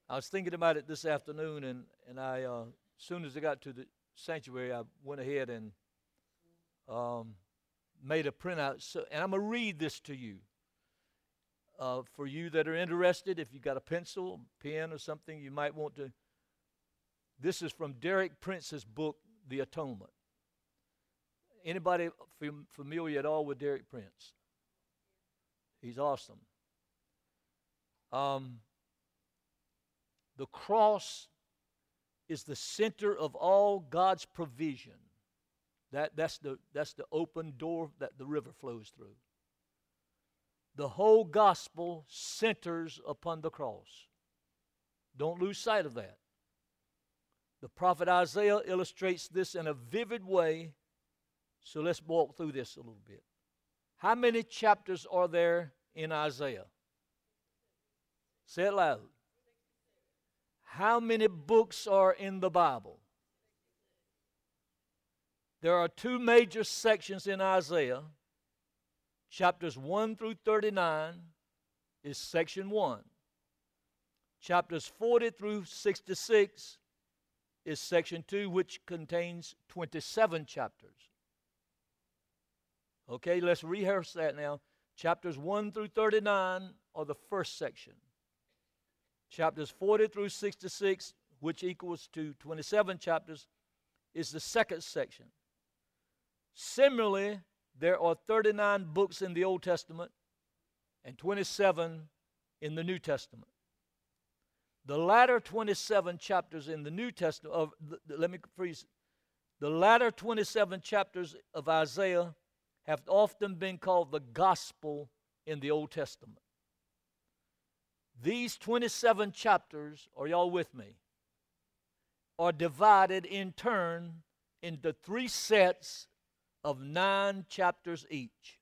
I was thinking about it this afternoon, and as soon as I got to the sanctuary, I went ahead and um, made a printout. And I'm going to read this to you. For you that are interested, if you got a pencil, pen, or something, you might want to. This is from Derek Prince's book, The Atonement. Anybody familiar at all with Derek Prince? He's awesome. The cross is the center of all God's provision. That's the open door that the river flows through. The whole gospel centers upon the cross. Don't lose sight of that. The prophet Isaiah illustrates this in a vivid way. So let's walk through this a little bit. How many chapters are there in Isaiah? Say it loud. How many books are in the Bible? There are two major sections in Isaiah. Chapters 1 through 39 is section 1. Chapters 40 through 66 is section 2, which contains 27 chapters. Okay, let's rehearse that now. Chapters 1 through 39 are the first section. Chapters 40 through 66, which equals to 27 chapters, is the second section. Similarly, there are 39 books in the Old Testament and 27 in the New Testament. The latter 27 chapters in the New Testament, let me freeze. The latter 27 chapters of Isaiah have often been called the gospel in the Old Testament. These 27 chapters, are y'all with me, are divided in turn into 3 sets of 9 chapters each.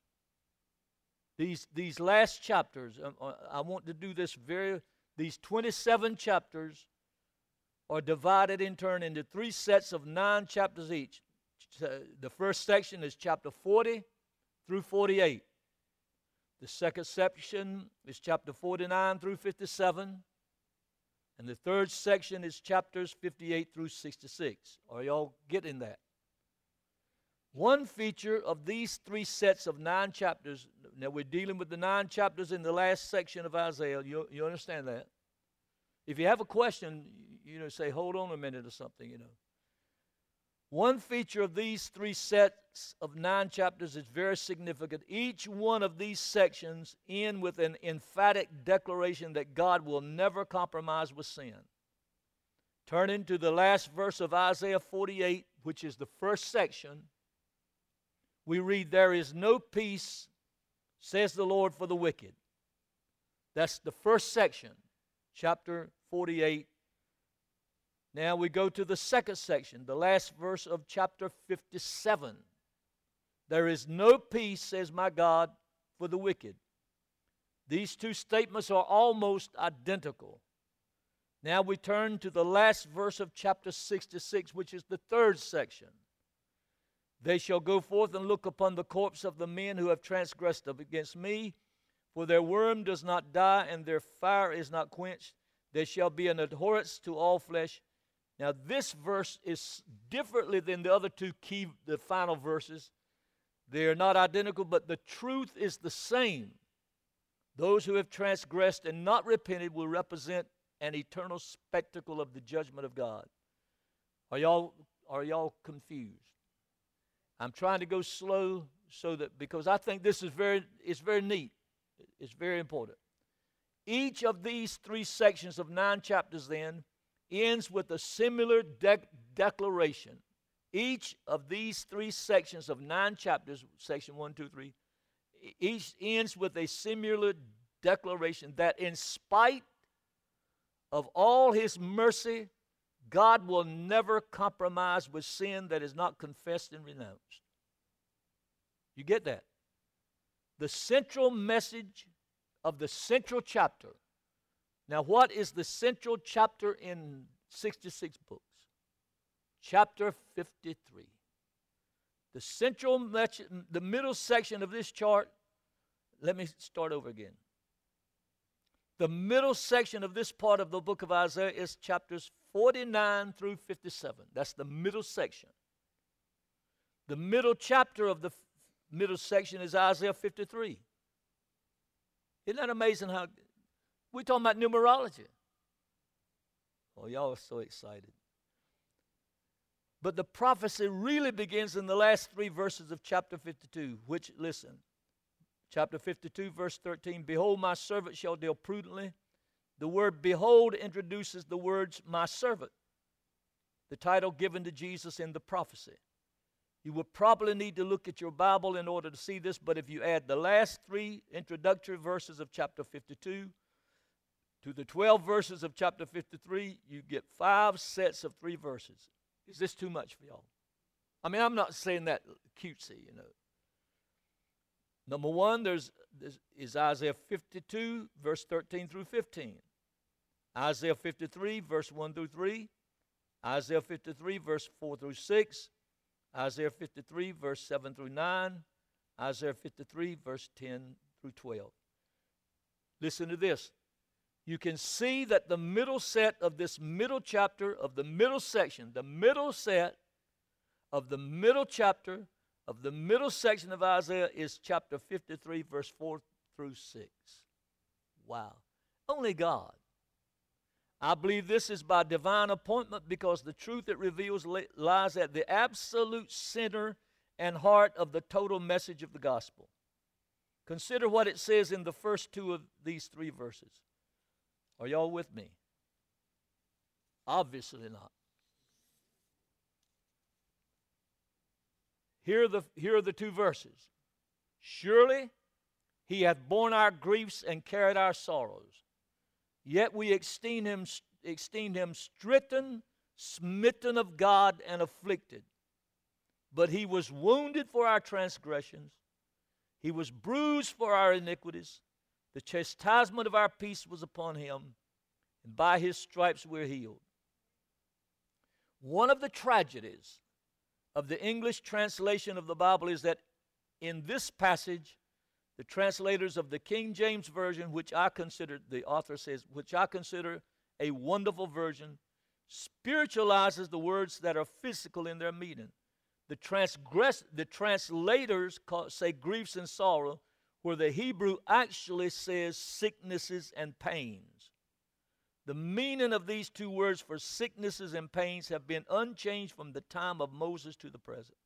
These last chapters, I want to do this these 27 chapters are divided in turn into 3 sets of 9 chapters each. The first section is chapter 40 through 48. The second section is chapter 49 through 57. And the third section is chapters 58 through 66. Are y'all getting that? One feature of these 3 sets of 9 chapters, now we're dealing with the 9 chapters in the last section of Isaiah. You understand that? If you have a question, say, hold on a minute or something, One feature of these 3 sets of 9 chapters is very significant. Each one of these sections end with an emphatic declaration that God will never compromise with sin. Turning to the last verse of Isaiah 48, which is the first section, we read, "There is no peace, says the Lord, for the wicked." That's the first section, chapter 48. Now we go to the second section, the last verse of chapter 57. "There is no peace, says my God, for the wicked." These 2 statements are almost identical. Now we turn to the last verse of chapter 66, which is the third section. "They shall go forth and look upon the corpse of the men who have transgressed against me, for their worm does not die and their fire is not quenched. There shall be an abhorrence to all flesh." Now this verse is differently than the other 2 the final verses. They are not identical, but the truth is the same. Those who have transgressed and not repented will represent an eternal spectacle of the judgment of God. Are y'all confused? I'm trying to go slow because I think this is very neat. It's very important. Each of these 3 sections of 9 chapters then ends with a similar declaration. Each of these 3 sections of 9 chapters, section 1, 2, 3, each ends with a similar declaration that in spite of all His mercy, God will never compromise with sin that is not confessed and renounced. You get that? The central message of the central chapter. Now, what is the central chapter in 66 books? Chapter 53. The middle section of this chart, let me start over again. The middle section of this part of the book of Isaiah is chapters 49 through 57. That's the middle section. The middle chapter of the middle section is Isaiah 53. Isn't that amazing how we're talking about numerology? Oh, y'all are so excited. But the prophecy really begins in the last 3 verses of chapter 52, which, listen, chapter 52, verse 13, behold, my servant shall deal prudently. The word behold introduces the words my servant, the title given to Jesus in the prophecy. You would probably need to look at your Bible in order to see this, but if you add the last 3 introductory verses of chapter 52 to the 12 verses of chapter 53, you get 5 sets of 3 verses. Is this too much for y'all? I mean, I'm not saying that cutesy, you know. Number 1, there's Isaiah 52, verse 13 through 15. Isaiah 53, verse 1 through 3. Isaiah 53, verse 4 through 6. Isaiah 53, verse 7 through 9. Isaiah 53, verse 10 through 12. Listen to this. You can see that the middle set of this middle chapter of the middle section, the middle set of the middle chapter of the middle section of Isaiah is chapter 53, verse 4 through 6. Wow. Only God. I believe this is by divine appointment because the truth it reveals lies at the absolute center and heart of the total message of the gospel. Consider what it says in the first 2 of these 3 verses. Are y'all with me? Obviously not. Here are the 2 verses. Surely he hath borne our griefs and carried our sorrows. Yet we esteemed him stricken, smitten of God, and afflicted. But he was wounded for our transgressions. He was bruised for our iniquities. The chastisement of our peace was upon him, and by his stripes we're healed. One of the tragedies of the English translation of the Bible is that in this passage, the translators of the King James Version, which I consider, the author says, which I consider a wonderful version, spiritualizes the words that are physical in their meaning. The translators say griefs and sorrow, where the Hebrew actually says sicknesses and pains. The meaning of these 2 words for sicknesses and pains have been unchanged from the time of Moses to the present.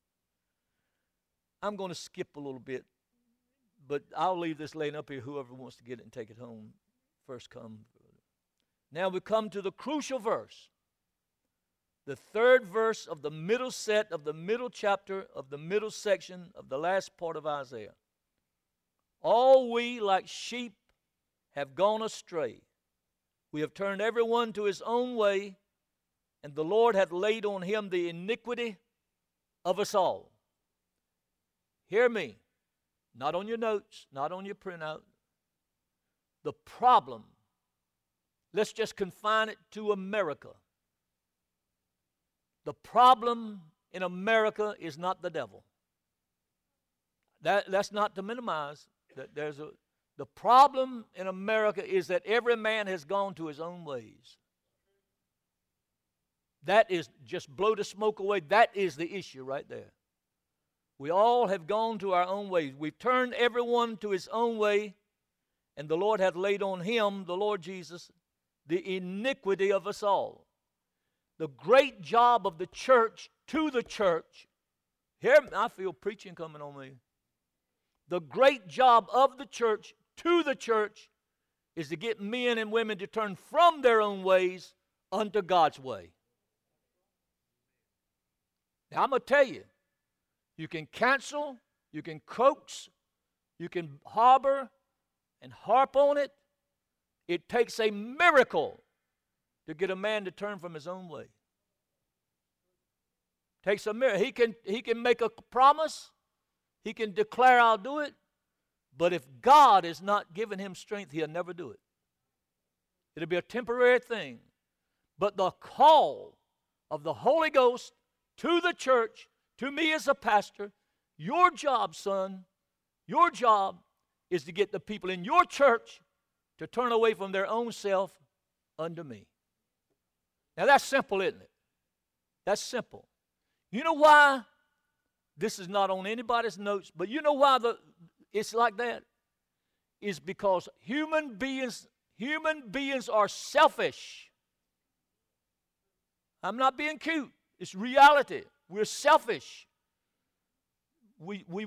I'm going to skip a little bit, but I'll leave this laying up here. Whoever wants to get it and take it home, first come. Now we come to the crucial verse, the 3rd verse of the middle set of the middle chapter of the middle section of the last part of Isaiah. All we like sheep have gone astray. We have turned everyone to his own way, and the Lord hath laid on him the iniquity of us all. Hear me, not on your notes, not on your printout. The problem, let's just confine it to America. The problem in America is not the devil. That's not to minimize. The problem in America is that every man has gone to his own ways. That is, just blow the smoke away, that is the issue right there. We all have gone to our own ways. We've turned everyone to his own way, and the Lord hath laid on him, the Lord Jesus, the iniquity of us all. The great job of the church to the church, here I feel preaching coming on me. The great job of the church to the church is to get men and women to turn from their own ways unto God's way. Now I'm going to tell you, you can cancel, you can coax, you can harbor and harp on it. It takes a miracle to get a man to turn from his own way. Takes a miracle. He can make a promise. He can declare, I'll do it. But if God is not giving him strength, he'll never do it. It'll be a temporary thing. But the call of the Holy Ghost to the church, to me as a pastor, your job, son, your job is to get the people in your church to turn away from their own self unto me. Now that's simple, isn't it? That's simple. You know why? This is not on anybody's notes, but you know why it's like that? It's because human beings are selfish. I'm not being cute. It's reality. We're selfish. We weigh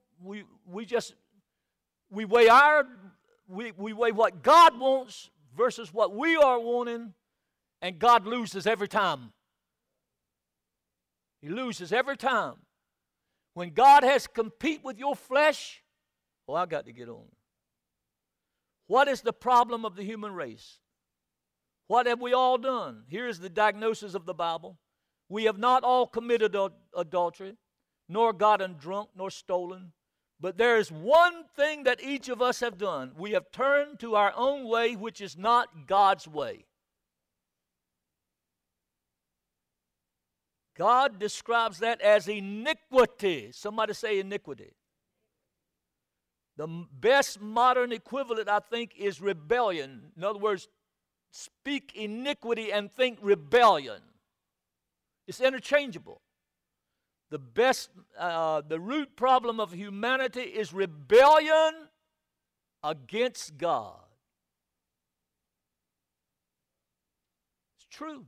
what God wants versus what we are wanting, and God loses every time. He loses every time. When God has to compete with your flesh, oh, I got to get on. What is the problem of the human race? What have we all done? Here's the diagnosis of the Bible. We have not all committed adultery, nor gotten drunk, nor stolen. But there is one thing that each of us have done. We have turned to our own way, which is not God's way. God describes that as iniquity. Somebody say iniquity. The best modern equivalent, I think, is rebellion. In other words, speak iniquity and think rebellion. It's interchangeable. The root problem of humanity is rebellion against God. It's true.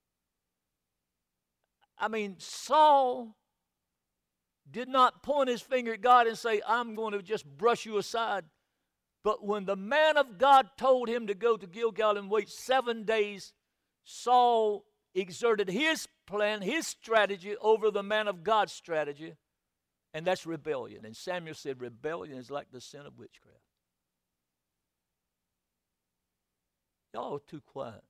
I mean, Saul did not point his finger at God and say, I'm going to just brush you aside. But when the man of God told him to go to Gilgal and wait 7 days, Saul exerted his plan, his strategy over the man of God's strategy, and that's rebellion. And Samuel said, rebellion is like the sin of witchcraft. Y'all are too quiet.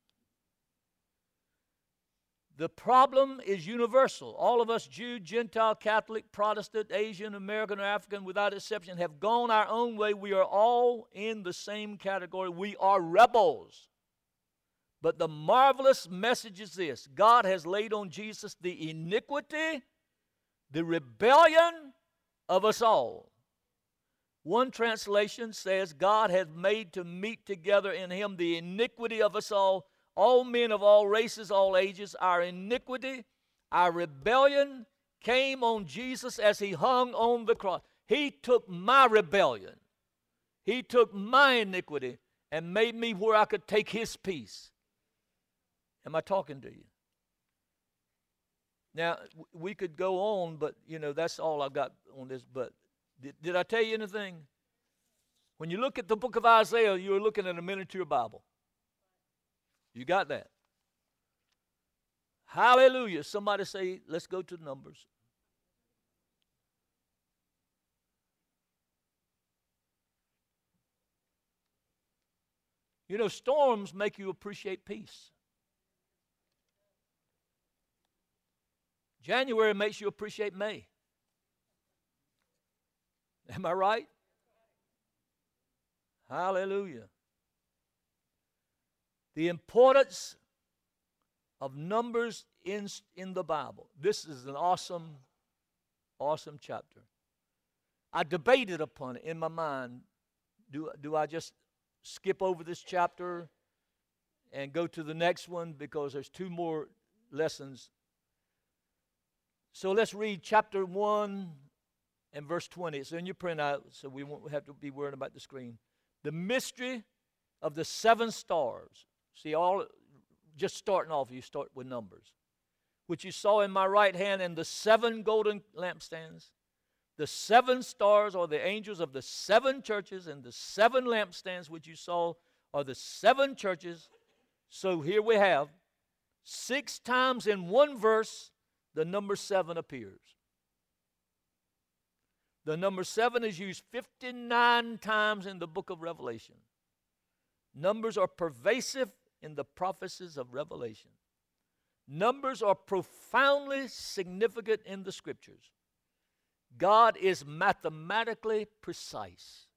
The problem is universal. All of us, Jew, Gentile, Catholic, Protestant, Asian, American, or African, without exception, have gone our own way. We are all in the same category. We are rebels. But the marvelous message is this: God has laid on Jesus the iniquity, the rebellion of us all. One translation says, God has made to meet together in him the iniquity of us all men of all races, all ages. Our iniquity, our rebellion came on Jesus as he hung on the cross. He took my rebellion. He took my iniquity and made me where I could take his peace. Am I talking to you? Now, we could go on, but, that's all I got on this. But did I tell you anything? When you look at the book of Isaiah, you're looking at a miniature Bible. You got that? Hallelujah. Somebody say, let's go to Numbers. Storms make you appreciate peace. January makes you appreciate May. Am I right? Hallelujah. The importance of Numbers in the Bible. This is an awesome, awesome chapter. I debated upon it in my mind. Do I just skip over this chapter and go to the next one because there's 2 more lessons? So let's read chapter 1 and verse 20. It's in your printout, so we won't have to be worrying about the screen. The mystery of the 7 stars. See, just starting off, you start with Numbers. Which you saw in my right hand, and the 7 golden lampstands. The 7 stars are the angels of the 7 churches, and the 7 lampstands which you saw are the 7 churches. So here we have 6 times in one verse, the number 7 appears. The number 7 is used 59 times in the book of Revelation. Numbers are pervasive in the prophecies of Revelation. Numbers are profoundly significant in the Scriptures. God is mathematically precise.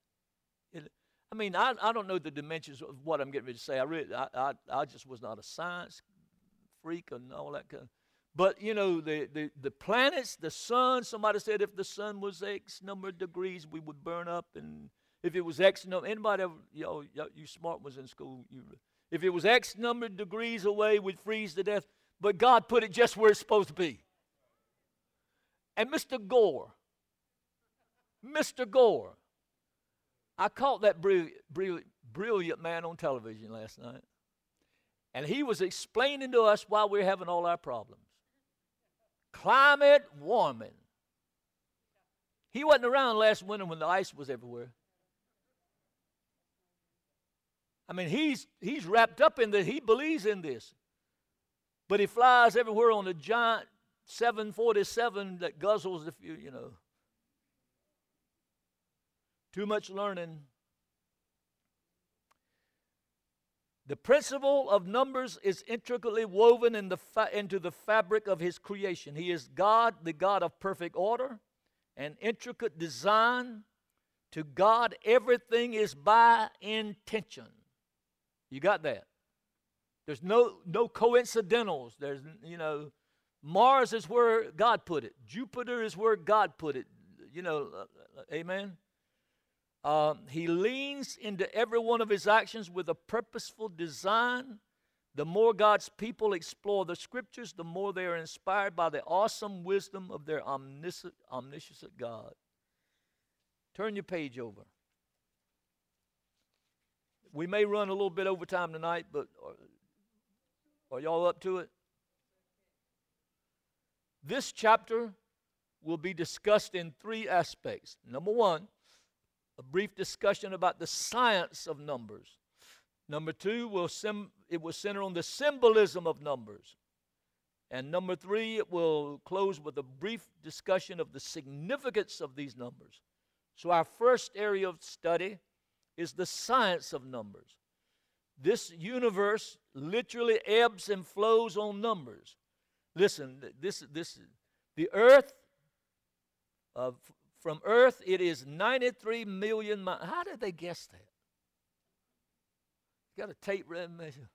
I don't know the dimensions of what I'm getting ready to say. I just was not a science freak and all that kind of. But, the planets, the sun, somebody said if the sun was X number of degrees, we would burn up. And If it was X number, anybody ever, you smart ones in school, if it was X number of degrees away, we'd freeze to death. But God put it just where it's supposed to be. And Mr. Gore, I caught that brilliant man on television last night. And he was explaining to us why we're having all our problems. Climate warming. He wasn't around last winter when the ice was everywhere. I mean, he's wrapped up in this. He believes in this. But he flies everywhere on a giant 747 that guzzles, if you know. Too much learning. The principle of numbers is intricately woven into the fabric of his creation. He is God, the God of perfect order and intricate design. To God, everything is by intention. You got that? There's no coincidentals. There's, Mars is where God put it. Jupiter is where God put it. Amen? He leans into every one of his actions with a purposeful design. The more God's people explore the scriptures, the more they are inspired by the awesome wisdom of their omniscient God. Turn your page over. We may run a little bit over time tonight, but are y'all up to it? This chapter will be discussed in three aspects. Number one, a brief discussion about the science of numbers. Number two, it will center on the symbolism of numbers. And number three, it will close with a brief discussion of the significance of these numbers. So our first area of study is the science of numbers. This universe literally ebbs and flows on numbers. Listen, the earth, from Earth, it is 93 million miles. How did they guess that? You got a tape measure.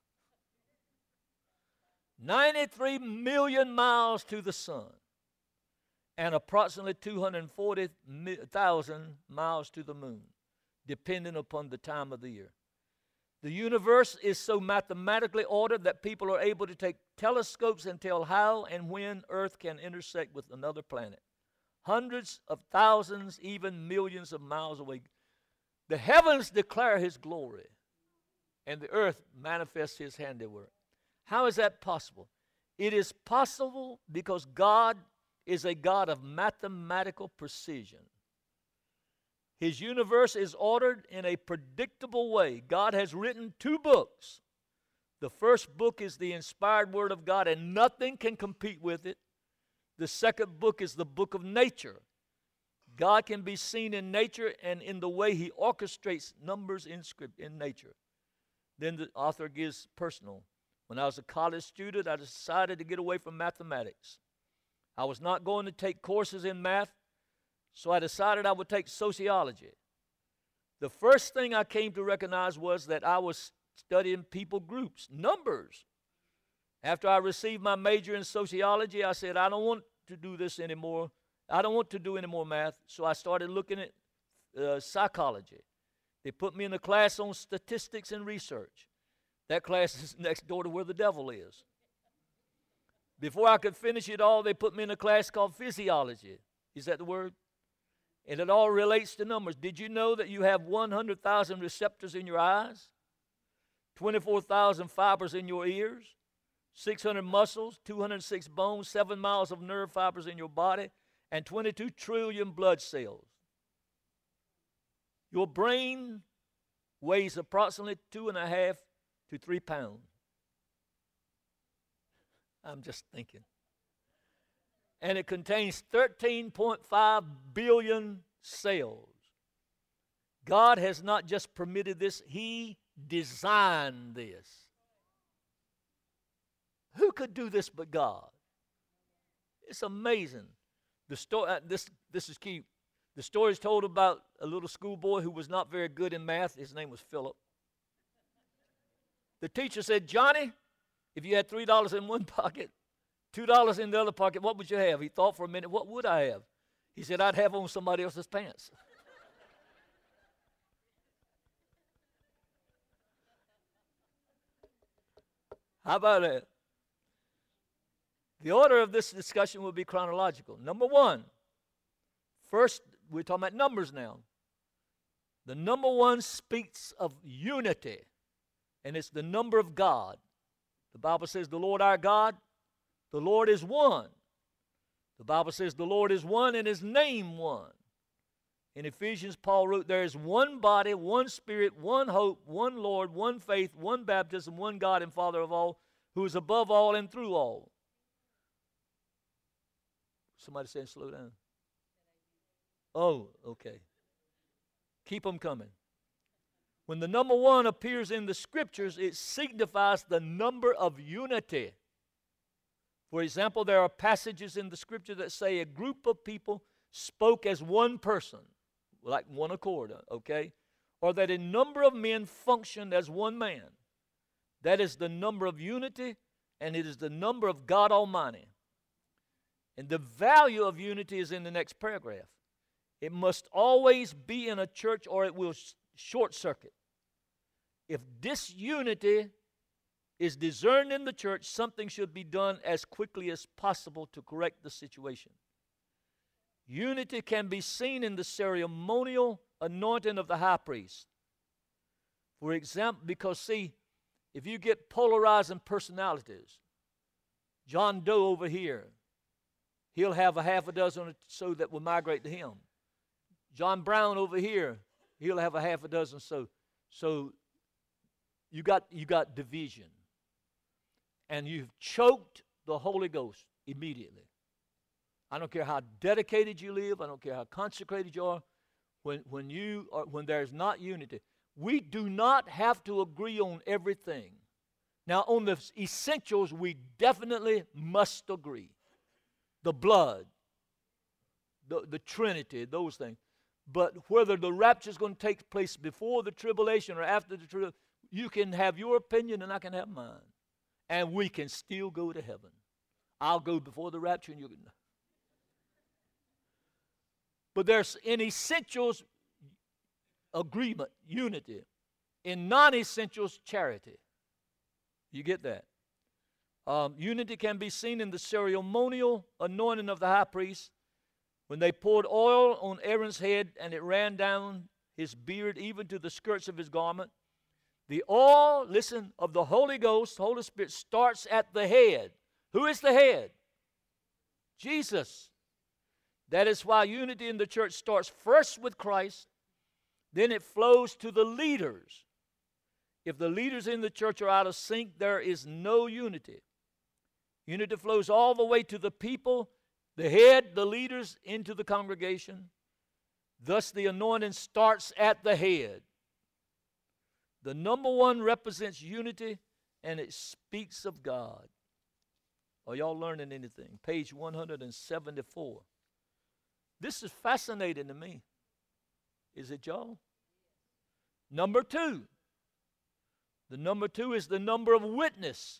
93 million miles to the sun and approximately 240,000 miles to the moon, depending upon the time of the year. The universe is so mathematically ordered that people are able to take telescopes and tell how and when Earth can intersect with another planet. Hundreds of thousands, even millions of miles away. The heavens declare his glory, and the earth manifests his handiwork. How is that possible? It is possible because God is a God of mathematical precision. His universe is ordered in a predictable way. God has written 2 books. The first book is the inspired word of God, and nothing can compete with it. The second book is the book of nature. God can be seen in nature and in the way he orchestrates numbers in nature. Then the author gives personal. When I was a college student, I decided to get away from mathematics. I was not going to take courses in math, so I decided I would take sociology. The first thing I came to recognize was that I was studying people groups, numbers. After I received my major in sociology, I said, I don't want to do this anymore. I don't want to do any more math. So I started looking at psychology. They put me in a class on statistics and research. That class is next door to where the devil is. Before I could finish it all, they put me in a class called physiology. Is that the word? And it all relates to numbers. Did you know that you have 100,000 receptors in your eyes? 24,000 fibers in your ears? 600 muscles, 206 bones, 7 miles of nerve fibers in your body, and 22 trillion blood cells. Your brain weighs approximately 2.5 to 3 pounds. I'm just thinking. And it contains 13.5 billion cells. God has not just permitted this, he designed this. Who could do this but God? It's amazing. The story. This is key. The story is told about a little schoolboy who was not very good in math. His name was Philip. The teacher said, Johnny, if you had $3 in one pocket, $2 in the other pocket, what would you have? He thought for a minute, what would I have? He said, I'd have on somebody else's pants. How about that? The order of this discussion will be chronological. Number one, first, we're talking about numbers now. The number one speaks of unity, and it's the number of God. The Bible says the Lord our God, the Lord is one. The Bible says the Lord is one and his name one. In Ephesians, Paul wrote, there is one body, one spirit, one hope, one Lord, one faith, one baptism, one God and Father of all, who is above all and through all. Somebody saying slow down. Oh, okay. Keep them coming. When the number one appears in the scriptures, it signifies the number of unity. For example, there are passages in the scripture that say a group of people spoke as one person, like one accord, okay? Or that a number of men functioned as one man. That is the number of unity, and it is the number of God Almighty. And the value of unity is in the next paragraph. It must always be in a church or it will short circuit. If disunity is discerned in the church, something should be done as quickly as possible to correct the situation. Unity can be seen in the ceremonial anointing of the high priest. For example, because see, if you get polarizing personalities, John Doe over here, he'll have a half a dozen or so that will migrate to him. John Brown over here, he'll have a half a dozen so. So you got division. And you've choked the Holy Ghost immediately. I don't care how dedicated you live, I don't care how consecrated you are, when there's not unity. We do not have to agree on everything. Now, on the essentials, we definitely must agree. The blood, the Trinity, those things. But whether the rapture is going to take place before the tribulation or after the tribulation, you can have your opinion and I can have mine. And we can still go to heaven. I'll go before the rapture and you can. But there's in essentials agreement, unity. In non-essentials, charity. You get that? Unity can be seen in the ceremonial anointing of the high priest. When they poured oil on Aaron's head and it ran down his beard even to the skirts of his garment. The oil, listen, of the Holy Ghost, Holy Spirit, starts at the head. Who is the head? Jesus. That is why unity in the church starts first with Christ, then it flows to the leaders. If the leaders in the church are out of sync, there is no unity. Unity flows all the way to the people, the head, the leaders, into the congregation. Thus, the anointing starts at the head. The number one represents unity, and it speaks of God. Are y'all learning anything? Page 174. This is fascinating to me. Is it, y'all? Number two. The number two is the number of witness.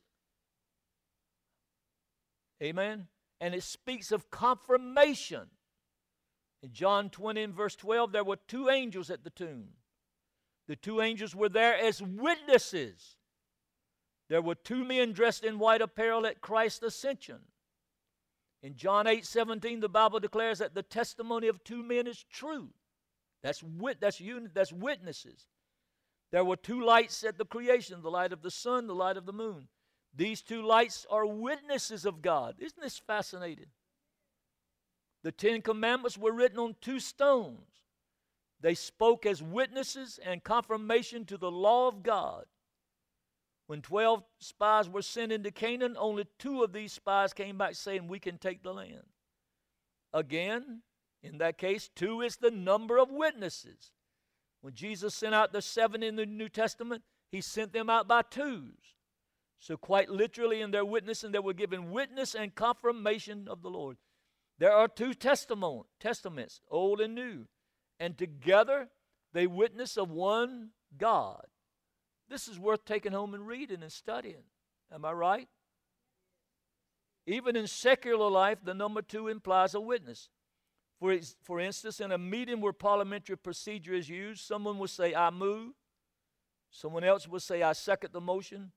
Amen? And it speaks of confirmation. In John 20 and verse 12, there were two angels at the tomb. The two angels were there as witnesses. There were two men dressed in white apparel at Christ's ascension. In John 8:17, the Bible declares that the testimony of two men is true. That's witnesses. There were two lights at the creation, the light of the sun, the light of the moon. These two lights are witnesses of God. Isn't this fascinating? The Ten Commandments were written on two stones. They spoke as witnesses and confirmation to the law of God. When 12 spies were sent into Canaan, only 2 of these spies came back saying, we can take the land. Again, in that case, 2 is the number of witnesses. When Jesus sent out the 7 in the New Testament, he sent them out by twos. So quite literally in their witnessing, they were given witness and confirmation of the Lord. There are 2 testaments, Old and New, and together they witness of one God. This is worth taking home and reading and studying. Am I right? Even in secular life, the number 2 implies a witness. For instance, in a meeting where parliamentary procedure is used, someone will say, I move. Someone else will say, I second the motion.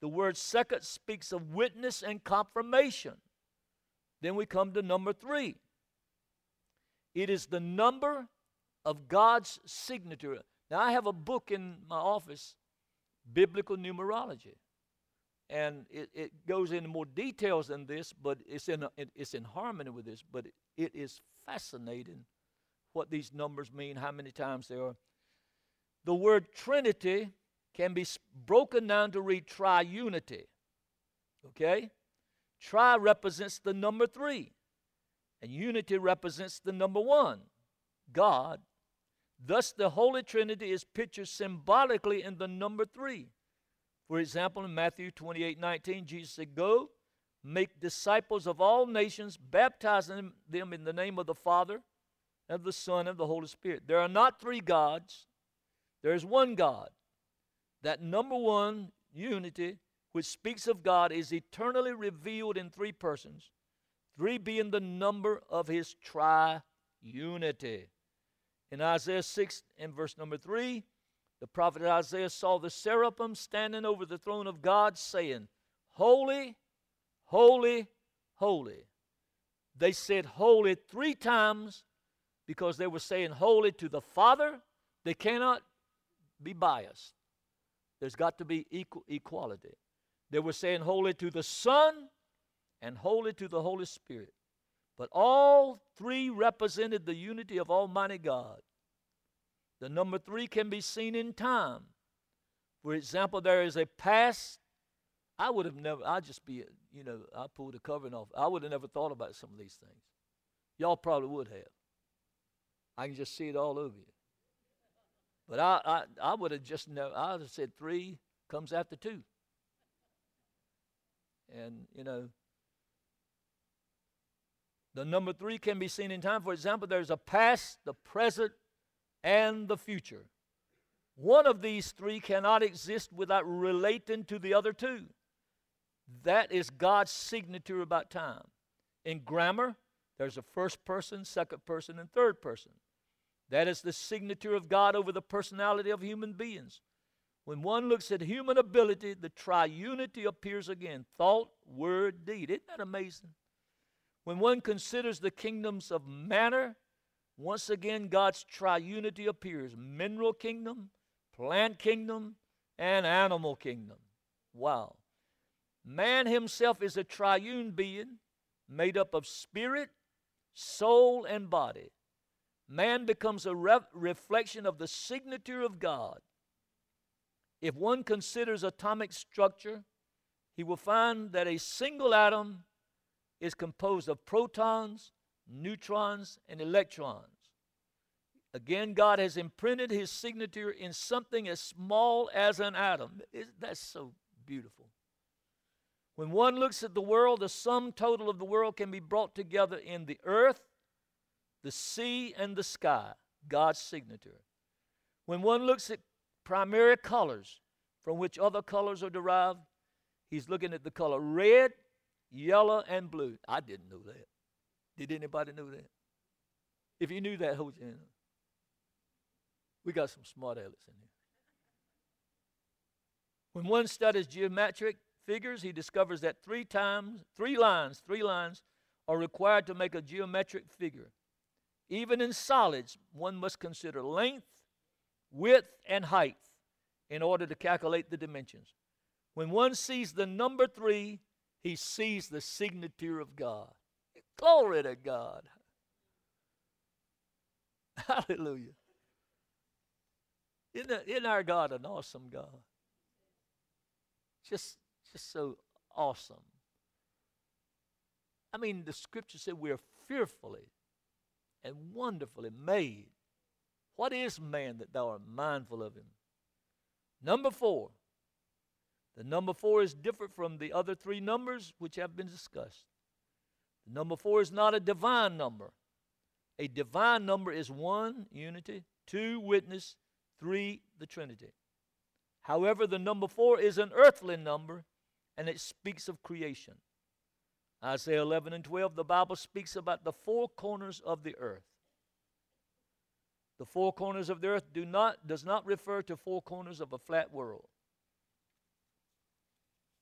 The word second speaks of witness and confirmation. Then we come to number 3. It is the number of God's signature. Now, I have a book in my office, Biblical Numerology. And it goes into more details than this, but it's in harmony with this. But it is fascinating what these numbers mean, how many times they are. The word Trinity can be broken down to read triunity. Okay? Tri represents the number 3. And unity represents the number 1, God. Thus, the Holy Trinity is pictured symbolically in the number 3. For example, in Matthew 28:19, Jesus said, "Go, make disciples of all nations, baptizing them in the name of the Father, and of the Son, and of the Holy Spirit." There are not 3 gods. There is one God. That number 1, unity, which speaks of God, is eternally revealed in 3 persons, 3 being the number of his triunity. In Isaiah 6 and verse number 3, the prophet Isaiah saw the seraphim standing over the throne of God, saying, "Holy, holy, holy." They said holy 3 times because they were saying holy to the Father. They cannot be biased. There's got to be equality. They were saying holy to the Son and holy to the Holy Spirit. But all 3 represented the unity of Almighty God. The number 3 can be seen in time. For example, there is a past. I would have never, I'd just be, I pulled the covering off. I would have never thought about some of these things. Y'all probably would have. I can just see it all over you. But I would have just never, I would have said 3 comes after 2. And, the number 3 can be seen in time. For example, there's a past, the present, and the future. One of these 3 cannot exist without relating to the other 2. That is God's signature about time. In grammar, there's a first person, second person, and third person. That is the signature of God over the personality of human beings. When one looks at human ability, the triunity appears again. Thought, word, deed. Isn't that amazing? When one considers the kingdoms of matter, once again God's triunity appears. Mineral kingdom, plant kingdom, and animal kingdom. Wow. Man himself is a triune being made up of spirit, soul, and body. Man becomes a reflection of the signature of God. If one considers atomic structure, he will find that a single atom is composed of protons, neutrons, and electrons. Again, God has imprinted his signature in something as small as an atom. That's so beautiful. When one looks at the world, the sum total of the world can be brought together in the earth, the sea, and the sky, God's signature. When one looks at primary colors from which other colors are derived, he's looking at the color red, yellow, and blue. I didn't know that. Did anybody know that? If you knew that, hold your hand up. We got some smart alecks in here. When one studies geometric figures, he discovers that 3 lines are required to make a geometric figure. Even in solids, one must consider length, width, and height in order to calculate the dimensions. When one sees the number 3, he sees the signature of God. Glory to God. Hallelujah. Isn't our God an awesome God? Just so awesome. I mean, the scripture said we are fearfully and wonderfully made. What is man that thou art mindful of him? Number 4. The number 4 is different from the other 3 numbers which have been discussed. The number 4 is not a divine number. A divine number is 1, unity, 2, witness, 3, the Trinity. However, the number 4 is an earthly number, and it speaks of creation. Isaiah 11 and 12, the Bible speaks about the 4 corners of the earth. The 4 corners of the earth does not refer to 4 corners of a flat world.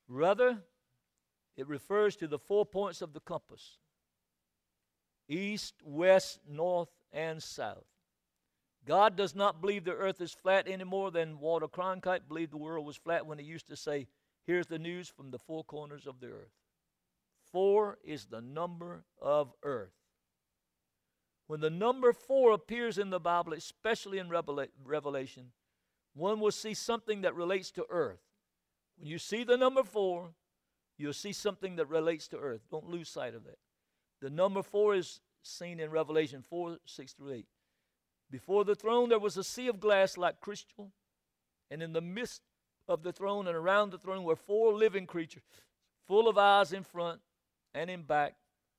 Rather, it refers to the 4 points of the compass: east, west, north, and south. God does not believe the earth is flat any more than Walter Cronkite believed the world was flat when he used to say, "Here's the news from the 4 corners of the earth." 4 is the number of earth. When the number 4 appears in the Bible, especially in Revelation, one will see something that relates to earth. When you see the number 4, you'll see something that relates to earth. Don't lose sight of that. The number 4 is seen in Revelation 4, 6 through 8. Before the throne there was a sea of glass like crystal, and in the midst of the throne and around the throne were 4 living creatures, full of eyes in front and in back.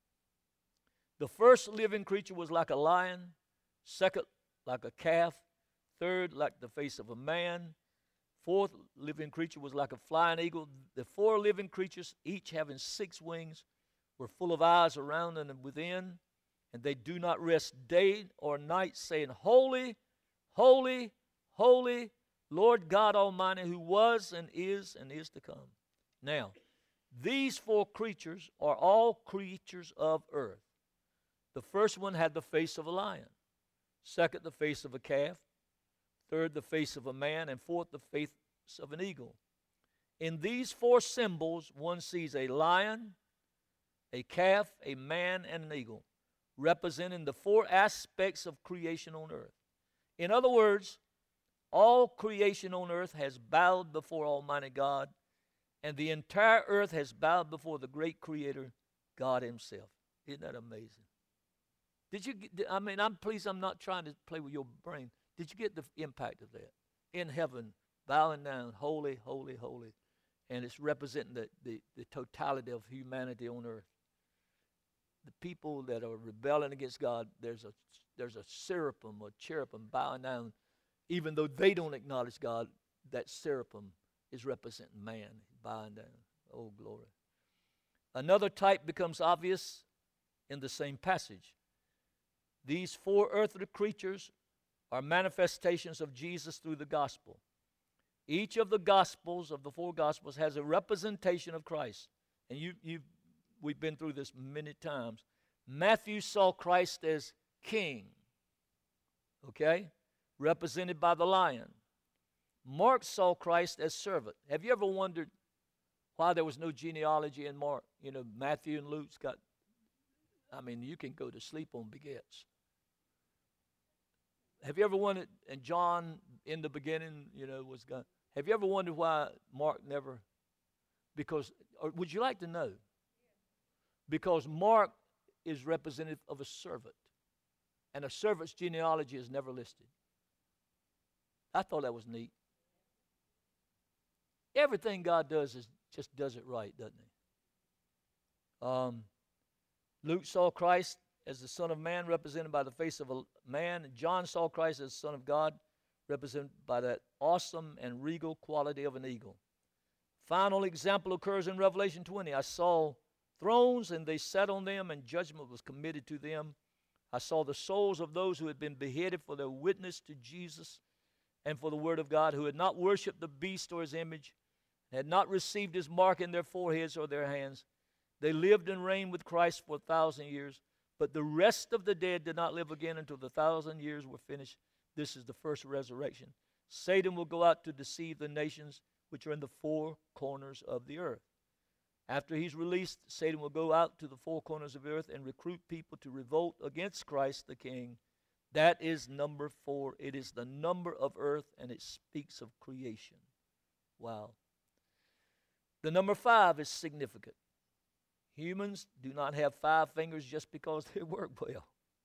The first living creature was like a lion, second like a calf, third like the face of a man, fourth living creature was like a flying eagle. The 4 living creatures, each having 6 wings, were full of eyes around and within, and they do not rest day or night, saying, "Holy, holy, holy, Lord God Almighty, who was and is to come." Now, these 4 creatures are all creatures of earth. The first one had the face of a lion, second the face of a calf, third the face of a man, and fourth the face of an eagle. In these 4 symbols, one sees a lion, a calf, a man, and an eagle, representing the 4 aspects of creation on earth. In other words, all creation on earth has bowed before Almighty God, and the entire earth has bowed before the great Creator, God Himself. Isn't that amazing? Did you get, I'm pleased, I'm not trying to play with your brain. Did you get the impact of that? In heaven, bowing down, holy, holy, holy. And it's representing the totality of humanity on earth. The people that are rebelling against God, there's a seraphim or cherubim bowing down. Even though they don't acknowledge God, that seraphim is representing man bowing down. Oh, glory. Another type becomes obvious in the same passage. These 4 earthly creatures are manifestations of Jesus through the gospel. Each of the gospels, of the 4 gospels, has a representation of Christ. And we've been through this many times. Matthew saw Christ as king, okay, represented by the lion. Mark saw Christ as servant. Have you ever wondered why there was no genealogy in Mark? You know, Matthew and Luke's got, you can go to sleep on begets. Have you ever wondered, and John in the beginning, was God. Have you ever wondered why Mark never, or would you like to know? Because Mark is representative of a servant, and a servant's genealogy is never listed. I thought that was neat. Everything God does just does it right, doesn't He? Luke saw Christ as the Son of Man, represented by the face of a man. John saw Christ as the Son of God, represented by that awesome and regal quality of an eagle. Final example occurs in Revelation 20. I saw thrones, and they sat on them, and judgment was committed to them. I saw the souls of those who had been beheaded for their witness to Jesus and for the word of God, who had not worshipped the beast or his image, had not received his mark in their foreheads or their hands. They lived and reigned with Christ for 1,000 years. But the rest of the dead did not live again until the 1,000 years were finished. This is the first resurrection. Satan will go out to deceive the nations which are in the 4 corners of the earth. After he's released, Satan will go out to the 4 corners of the earth and recruit people to revolt against Christ the King. That is number 4. It is the number of earth, and it speaks of creation. Wow. The number 5 is significant. Humans do not have 5 fingers just because they work well.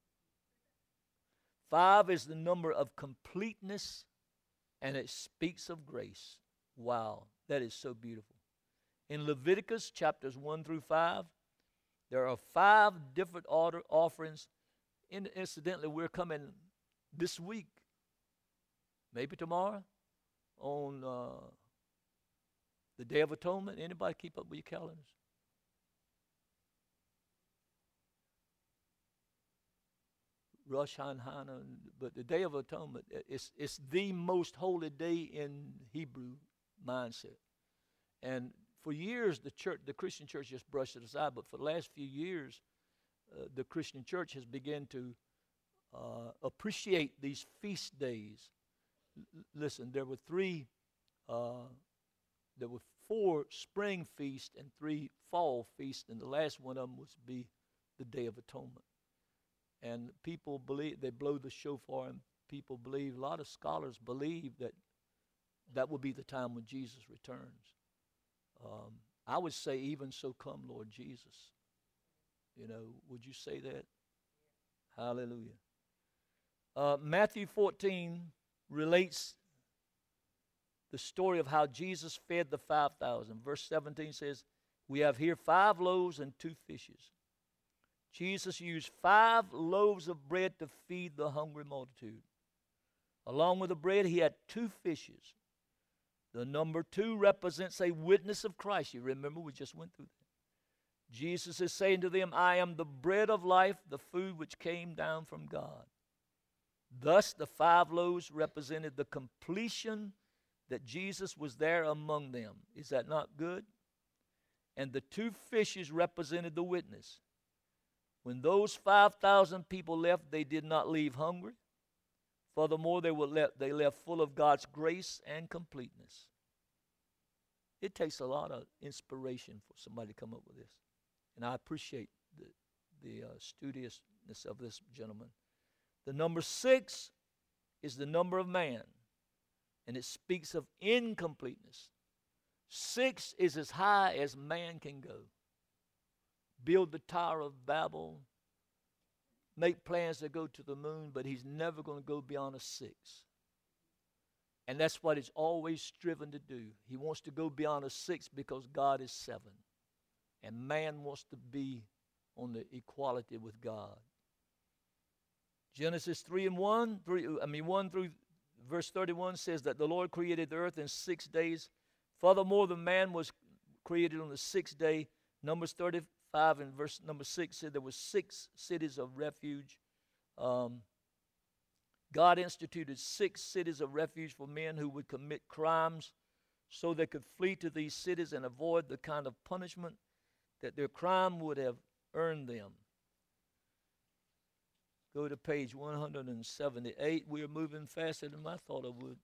5 is the number of completeness, and it speaks of grace. Wow, that is so beautiful. In Leviticus chapters 1 through 5, there are 5 different offerings. Incidentally, we're coming this week, maybe tomorrow, on the Day of Atonement. Anybody keep up with your calendars? Rosh Hashanah, but the Day of Atonement, it's the most holy day in Hebrew mindset. And for years, the Christian church just brushed it aside. But for the last few years, the Christian church has begun to appreciate these feast days. Listen, there were four spring feasts and 3 fall feasts, and the last one of them was to be the Day of Atonement. And people believe, they blow the shofar, and people believe, a lot of scholars believe that will be the time when Jesus returns. I would say, even so come, Lord Jesus. You know, would you say that? Hallelujah. Matthew 14 relates the story of how Jesus fed the 5,000. Verse 17 says, we have here 5 loaves and 2 fishes. Jesus used 5 loaves of bread to feed the hungry multitude. Along with the bread, he had 2 fishes. The number 2 represents a witness of Christ. You remember, we just went through that. Jesus is saying to them, I am the bread of life, the food which came down from God. Thus, the 5 loaves represented the completion that Jesus was there among them. Is that not good? And the 2 fishes represented the witness. When those 5,000 people left, they did not leave hungry. Furthermore, they left full of God's grace and completeness. It takes a lot of inspiration for somebody to come up with this. And I appreciate the studiousness of this gentleman. The number 6 is the number of man, and it speaks of incompleteness. 6 is as high as man can go. Build the Tower of Babel, make plans to go to the moon, but he's never going to go beyond a 6. And that's what he's always striven to do. He wants to go beyond a 6 because God is 7. And man wants to be on the equality with God. Genesis 1 through verse 31 says that the Lord created the earth in 6 days. Furthermore, the man was created on the 6th day. Numbers 35 and verse number 6 said there were 6 cities of refuge. God instituted 6 cities of refuge for men who would commit crimes so they could flee to these cities and avoid the kind of punishment that their crime would have earned them. Go to page 178. We are moving faster than I thought I would.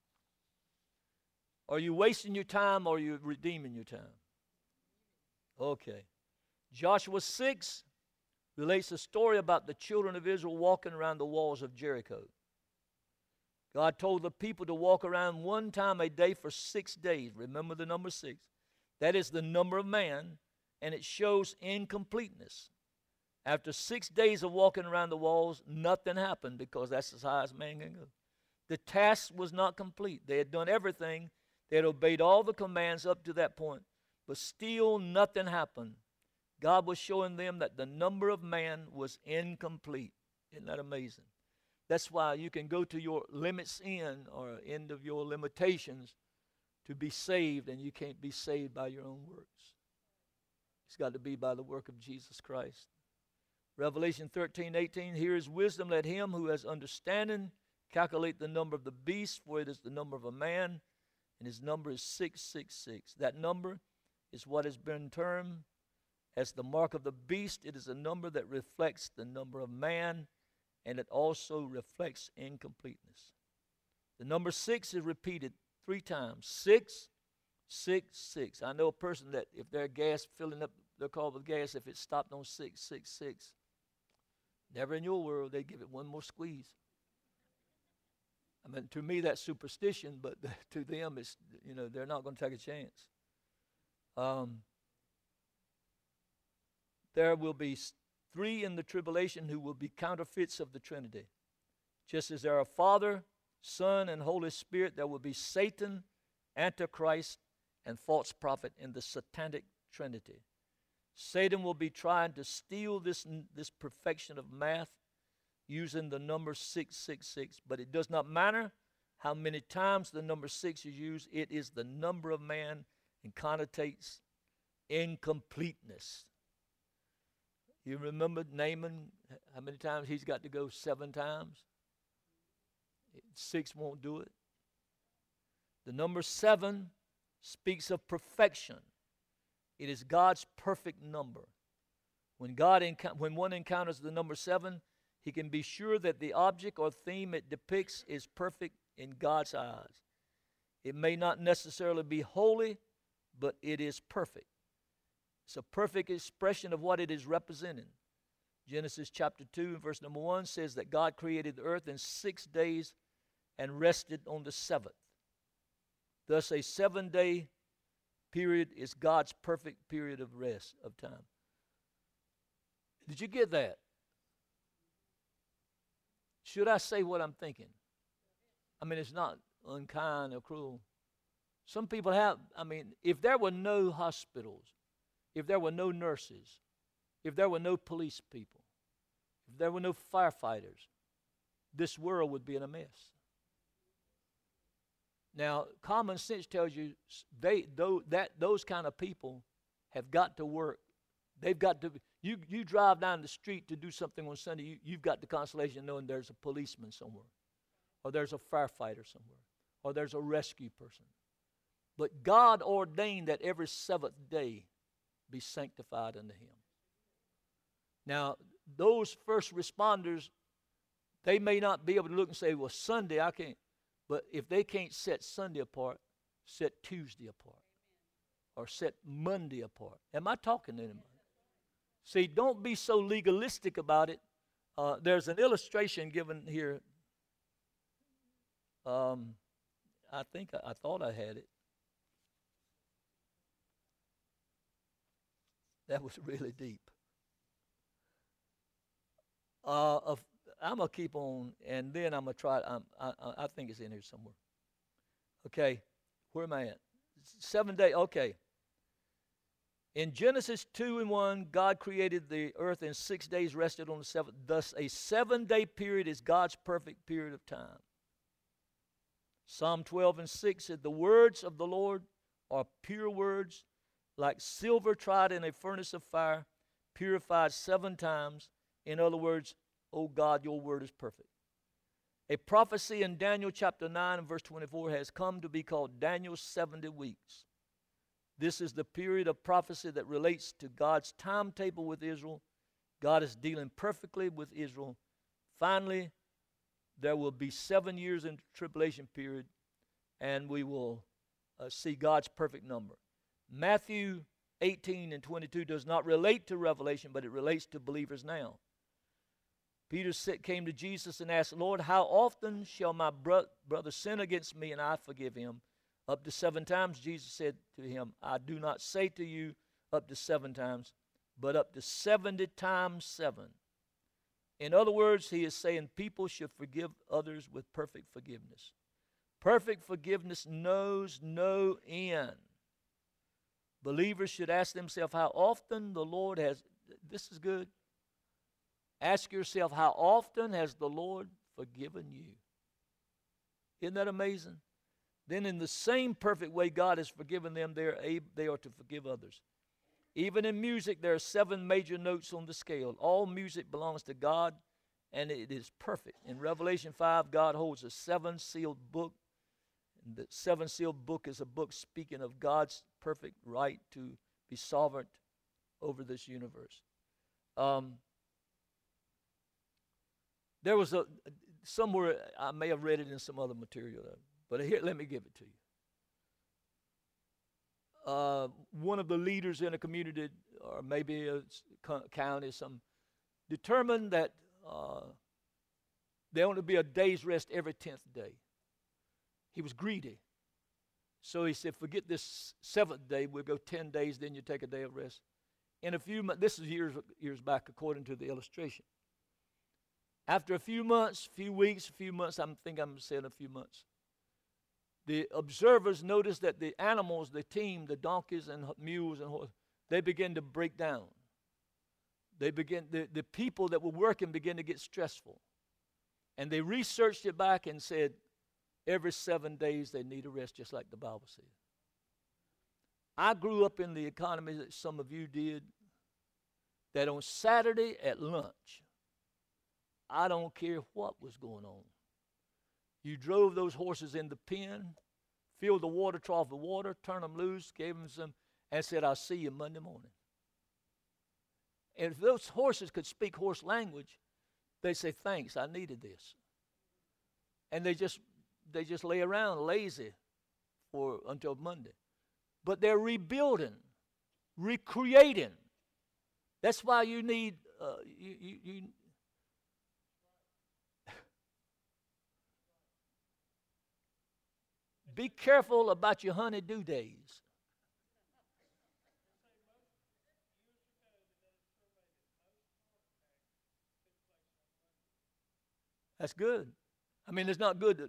Are you wasting your time or are you redeeming your time? Okay. Joshua 6 relates a story about the children of Israel walking around the walls of Jericho. God told the people to walk around 1 time a day for 6 days. Remember the number 6. That is the number of man, and it shows incompleteness. After 6 days of walking around the walls, nothing happened because that's as high as man can go. The task was not complete. They had done everything. They had obeyed all the commands up to that point, but still nothing happened. God was showing them that the number of man was incomplete. Isn't that amazing? That's why you can go to your limits end or end of your limitations to be saved, and you can't be saved by your own works. It's got to be by the work of Jesus Christ. Revelation 13:18, here is wisdom. Let him who has understanding calculate the number of the beast, for it is the number of a man, and his number is 666. That number is what has been termed as the mark of the beast. It is a number that reflects the number of man, and it also reflects incompleteness. The number 6 is repeated 3 times. 6, 6, 6. I know a person that if their gas filling up their car with gas, if it stopped on 6, 6, 6, never in your world they give it one more squeeze. I mean, to me that's superstition, but to them it's, they're not going to take a chance. There will be 3 in the tribulation who will be counterfeits of the Trinity. Just as there are Father, Son, and Holy Spirit, there will be Satan, Antichrist, and false prophet in the satanic Trinity. Satan will be trying to steal this perfection of math using the number 666, but it does not matter how many times the number 6 is used. It is the number of man and connotates incompleteness. You remember Naaman, how many times he's got to go? 7 times. 6 won't do it. The number 7 speaks of perfection. It is God's perfect number. When one encounters the number 7, he can be sure that the object or theme it depicts is perfect in God's eyes. It may not necessarily be holy, but it is perfect. It's a perfect expression of what it is representing. Genesis chapter 2 and verse number 1 says that God created the earth in 6 days and rested on the 7th. Thus, a 7-day period is God's perfect period of rest, of time. Did you get that? Should I say what I'm thinking? I mean, it's not unkind or cruel. Some people have, if there were no hospitals, if there were no nurses, if there were no police people, if there were no firefighters, this world would be in a mess. Now, common sense tells you those kind of people have got to work. They've got to. You drive down the street to do something on Sunday. You've got the consolation of knowing there's a policeman somewhere, or there's a firefighter somewhere, or there's a rescue person. But God ordained that every 7th day be sanctified unto Him. Now, those first responders, they may not be able to look and say, "Well, Sunday I can't." But if they can't set Sunday apart, set Tuesday apart. Or set Monday apart. Am I talking to anybody? See, don't be so legalistic about it. There's an illustration given here. I thought I had it. That was really deep. I'm going to keep on, and then I'm going to try. I think it's in here somewhere. Okay, where am I at? 7 days, okay. In Genesis 2 and 1, God created the earth in 6 days, rested on the 7th. Thus, a 7-day period is God's perfect period of time. Psalm 12 and 6 said, "The words of the Lord are pure words, like silver tried in a furnace of fire, purified 7 times. In other words, O God, your word is perfect." A prophecy in Daniel chapter 9 and verse 24 has come to be called Daniel's 70 weeks. This is the period of prophecy that relates to God's timetable with Israel. God is dealing perfectly with Israel. Finally, there will be 7 years in the tribulation period, and we will see God's perfect number. Matthew 18 and 22 does not relate to Revelation, but it relates to believers now. Peter came to Jesus and asked, "Lord, how often shall my brother sin against me and I forgive him? Up to 7 times?" Jesus said to him, "I do not say to you up to 7 times, but up to 70 times 7. In other words, he is saying people should forgive others with perfect forgiveness. Perfect forgiveness knows no end. Believers should ask themselves how often the Lord has, this is good. Ask yourself, how often has the Lord forgiven you? Isn't that amazing? Then in the same perfect way God has forgiven them, they are to forgive others. Even in music, there are 7 major notes on the scale. All music belongs to God, and it is perfect. In Revelation 5, God holds a 7-sealed book. And the 7-sealed book is a book speaking of God's perfect right to be sovereign over this universe. There was somewhere, I may have read it in some other material, but here, let me give it to you. One of the leaders in a community, or maybe a county, determined that there ought to be a day's rest every 10th day. He was greedy. So he said, forget this 7th day, we'll go 10 days, then you take a day of rest. In a few months, this is years back according to the illustration. After a few months, few weeks, a few months, I think I'm saying a few months, the observers noticed that the animals, the team, the donkeys and mules and horses, they began to break down. The people that were working began to get stressful. And they researched it back and said, every 7 days they need a rest, just like the Bible said. I grew up in the economy that some of you did, that on Saturday at lunch, I don't care what was going on. You drove those horses in the pen, filled the water trough with water, turned them loose, gave them some, and said, I'll see you Monday morning. And if those horses could speak horse language, they'd say, thanks, I needed this. And they just lay around lazy until Monday. But they're rebuilding, recreating. That's why you need be careful about your honey-do days. That's good. I mean, it's not good.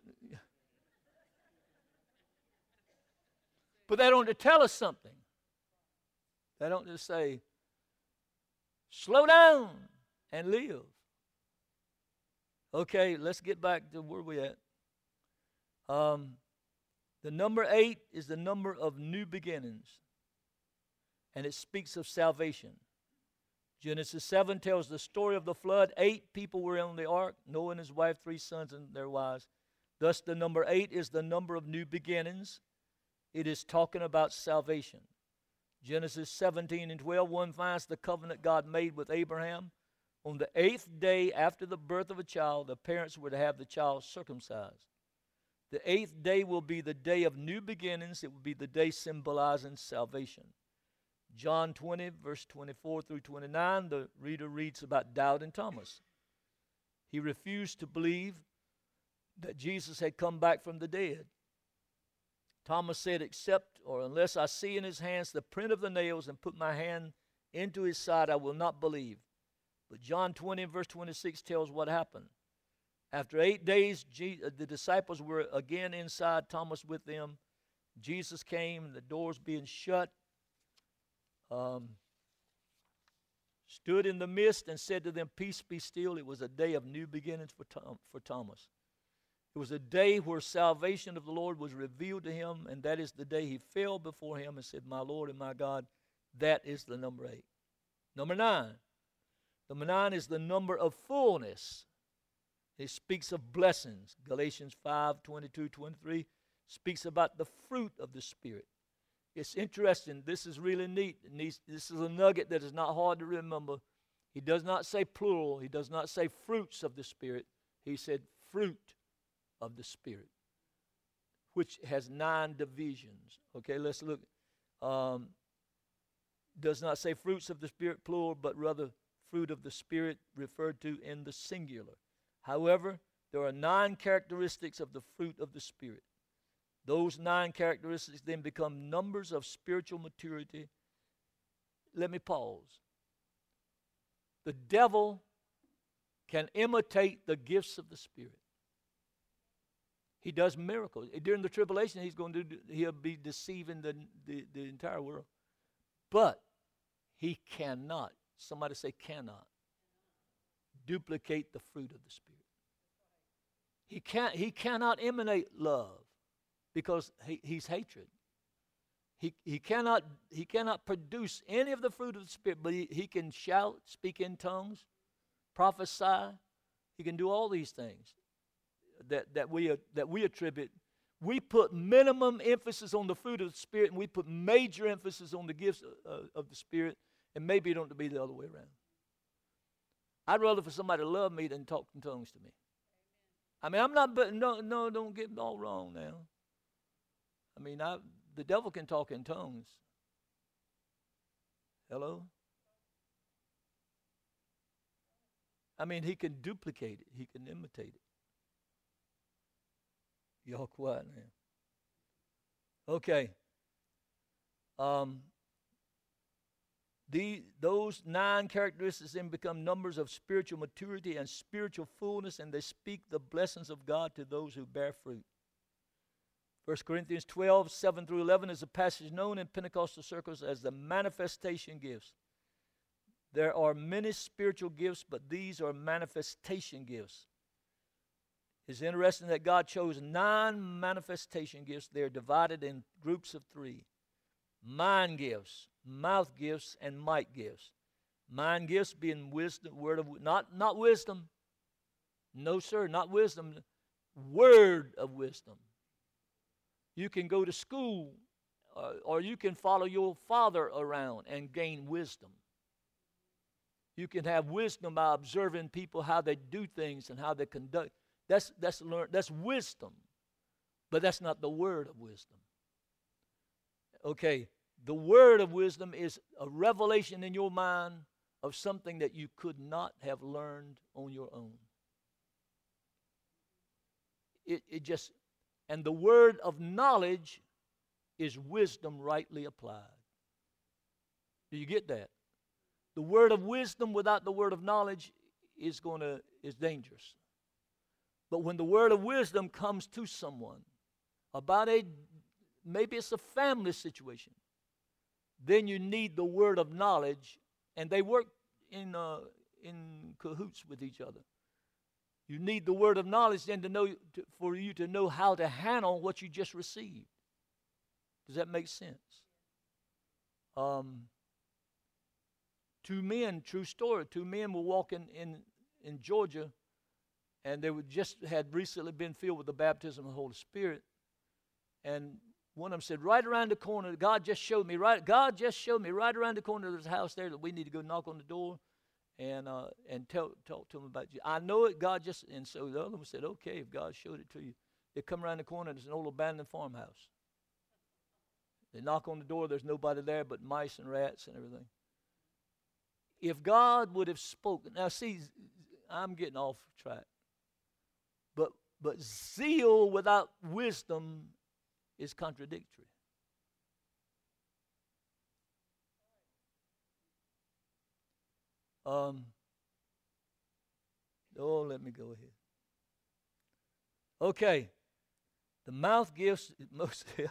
But they don't tell us something. They don't just say, slow down and live. Okay, let's get back to where we're at. The number 8 is the number of new beginnings, and it speaks of salvation. Genesis 7 tells the story of the flood. 8 people were on the ark, Noah and his wife, 3 sons and their wives. Thus, the number 8 is the number of new beginnings. It is talking about salvation. Genesis 17 and 12, one finds the covenant God made with Abraham. On the 8th day after the birth of a child, the parents were to have the child circumcised. The 8th day will be the day of new beginnings. It will be the day symbolizing salvation. John 20, verse 24 through 29, the reader reads about doubting Thomas. He refused to believe that Jesus had come back from the dead. Thomas said, except or unless I see in his hands the print of the nails and put my hand into his side, I will not believe. But John 20 and verse 26 tells what happened. After 8 days, the disciples were again inside, Thomas with them. Jesus came, the doors being shut, stood in the midst and said to them, peace be still. It was a day of new beginnings for Thomas. It was a day where salvation of the Lord was revealed to him, and that is the day he fell before him and said, my Lord and my God. That is the number 8. Number 9. Number 9 is the number of fullness. It speaks of blessings. Galatians 5, 22, 23 speaks about the fruit of the Spirit. It's interesting. This is really neat. This is a nugget that is not hard to remember. He does not say plural. He does not say fruits of the Spirit. He said fruit of the Spirit, which has 9 divisions. Okay, let's look. Does not say fruits of the Spirit, plural, but rather fruit of the Spirit referred to in the singular. However, there are 9 characteristics of the fruit of the Spirit. Those 9 characteristics then become numbers of spiritual maturity. Let me pause. The devil can imitate the gifts of the Spirit. He does miracles. During the tribulation, he'll be deceiving the entire world. But he cannot, somebody say cannot, duplicate the fruit of the Spirit. He cannot emanate love because he's hatred. He cannot produce any of the fruit of the Spirit, but he can shout, speak in tongues, prophesy. He can do all these things that we attribute. We put minimum emphasis on the fruit of the Spirit, and we put major emphasis on the gifts of the Spirit, and maybe it ought to be the other way around. I'd rather for somebody to love me than talk in tongues to me. I mean, I'm not, but no, don't get it all wrong now. I mean, the devil can talk in tongues. Hello? I mean, he can duplicate it. He can imitate it. Y'all quiet now. Okay. Those 9 characteristics then become numbers of spiritual maturity and spiritual fullness, and they speak the blessings of God to those who bear fruit. 1 Corinthians 12, 7 through 11 is a passage known in Pentecostal circles as the manifestation gifts. There are many spiritual gifts, but these are manifestation gifts. It's interesting that God chose 9 manifestation gifts. They're divided in groups of 3. Mind gifts, mouth gifts, and might gifts. Mind gifts being wisdom, not wisdom. No, sir, not wisdom. Word of wisdom. You can go to school or you can follow your father around and gain wisdom. You can have wisdom by observing people, how they do things and how they conduct. That's wisdom, but that's not the word of wisdom. Okay, the word of wisdom is a revelation in your mind of something that you could not have learned on your own. And the word of knowledge is wisdom rightly applied. Do you get that? The word of wisdom without the word of knowledge is dangerous. But when the word of wisdom comes to someone about maybe it's a family situation, then you need the word of knowledge, and they work in cahoots with each other. You need the word of knowledge then for you to know how to handle what you just received. Does that make sense? Two men, true story, two men were walking in Georgia, and they had recently been filled with the baptism of the Holy Spirit. And one of them said, right around the corner, God just showed me right around the corner there's a house there that we need to go knock on the door and talk to them about you. I know it, God just, and so the other one said, okay, if God showed it to you. They come around the corner, there's an old abandoned farmhouse. They knock on the door, there's nobody there but mice and rats and everything. If God would have spoken, now see, I'm getting off track. But zeal without wisdom is contradictory. Let me go ahead. Okay. The mouth gifts mostly.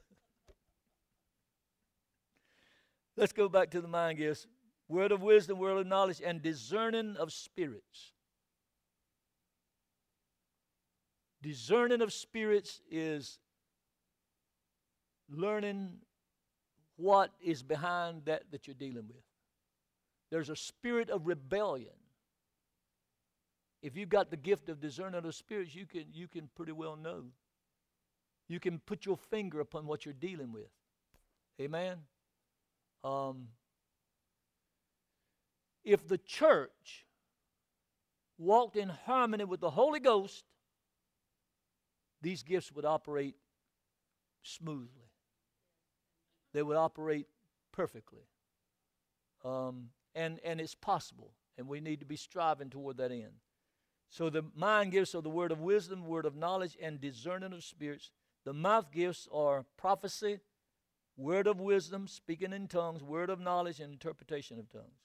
Let's go back to the mind gifts. Word of wisdom, word of knowledge, and discerning of spirits. Discerning of spirits is learning what is behind that you're dealing with. There's a spirit of rebellion. If you've got the gift of discerning of spirits, you can pretty well know. You can put your finger upon what you're dealing with. Amen? If the church walked in harmony with the Holy Ghost, these gifts would operate smoothly. They would operate perfectly. And it's possible, and we need to be striving toward that end. So the mind gifts are the word of wisdom, word of knowledge, and discerning of spirits. The mouth gifts are prophecy, word of wisdom, speaking in tongues, word of knowledge, and interpretation of tongues.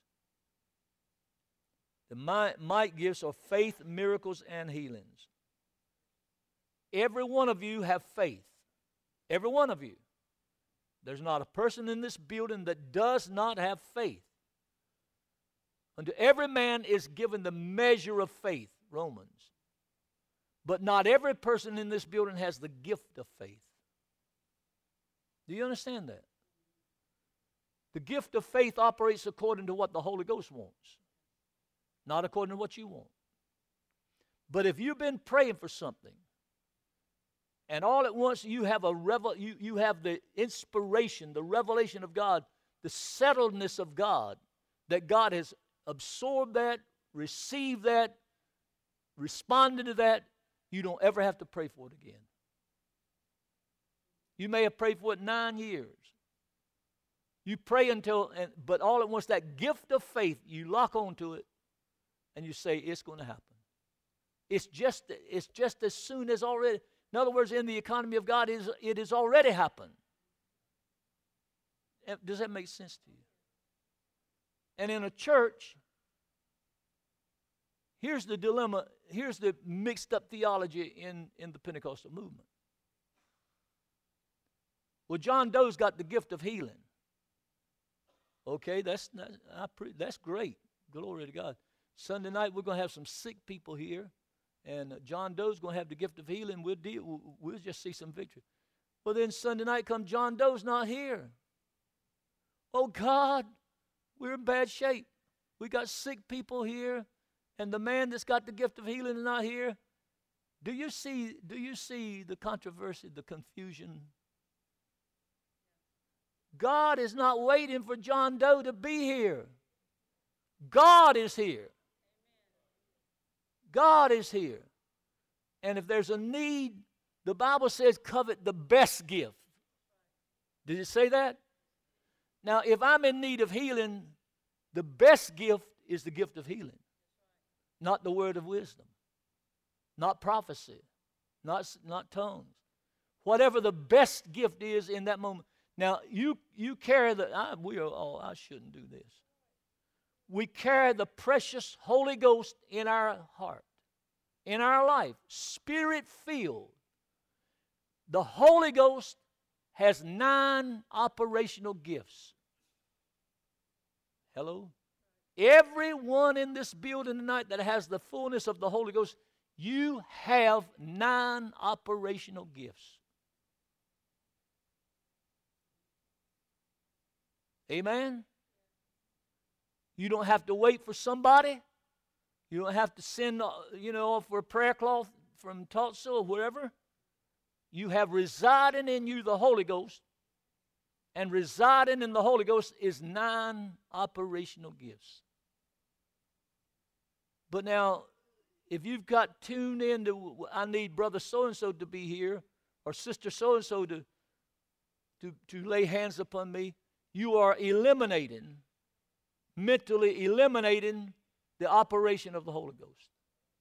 The might gifts are faith, miracles, and healings. Every one of you have faith. Every one of you. There's not a person in this building that does not have faith. Unto every man is given the measure of faith, Romans. But not every person in this building has the gift of faith. Do you understand that? The gift of faith operates according to what the Holy Ghost wants, not according to what you want. But if you've been praying for something, and all at once you have you have the inspiration, the revelation of God, the settledness of God, that God has absorbed that, received that, responded to that, you don't ever have to pray for it again. You may have prayed for it 9 years. You pray but all at once that gift of faith, you lock onto it, and you say, it's going to happen. It's just as soon as already. In other words, in the economy of God, it has already happened. Does that make sense to you? And in a church, here's the dilemma, here's the mixed up theology in the Pentecostal movement. Well, John Doe's got the gift of healing. Okay, that's great. Glory to God. Sunday night, we're going to have some sick people here. And John Doe's going to have the gift of healing. We'll just see some victory. Well, then Sunday night comes, John Doe's not here. Oh, God, we're in bad shape. We got sick people here, and the man that's got the gift of healing is not here. Do you see the controversy, the confusion? God is not waiting for John Doe to be here. God is here. God is here. And if there's a need, the Bible says covet the best gift. Did it say that? Now, if I'm in need of healing, the best gift is the gift of healing, not the word of wisdom, not prophecy, not tongues. Whatever the best gift is in that moment. Now, you carry I shouldn't do this. We carry the precious Holy Ghost in our heart, in our life, Spirit-filled. The Holy Ghost has 9 operational gifts. Hello? Everyone in this building tonight that has the fullness of the Holy Ghost, you have 9 operational gifts. Amen? You don't have to wait for somebody. You don't have to send, for a prayer cloth from Tulsa or wherever. You have residing in you the Holy Ghost. And residing in the Holy Ghost is 9 operational gifts. But now, if you've got tuned in to, I need brother so-and-so to be here, or sister so-and-so to lay hands upon me, you are mentally eliminating the operation of the Holy Ghost.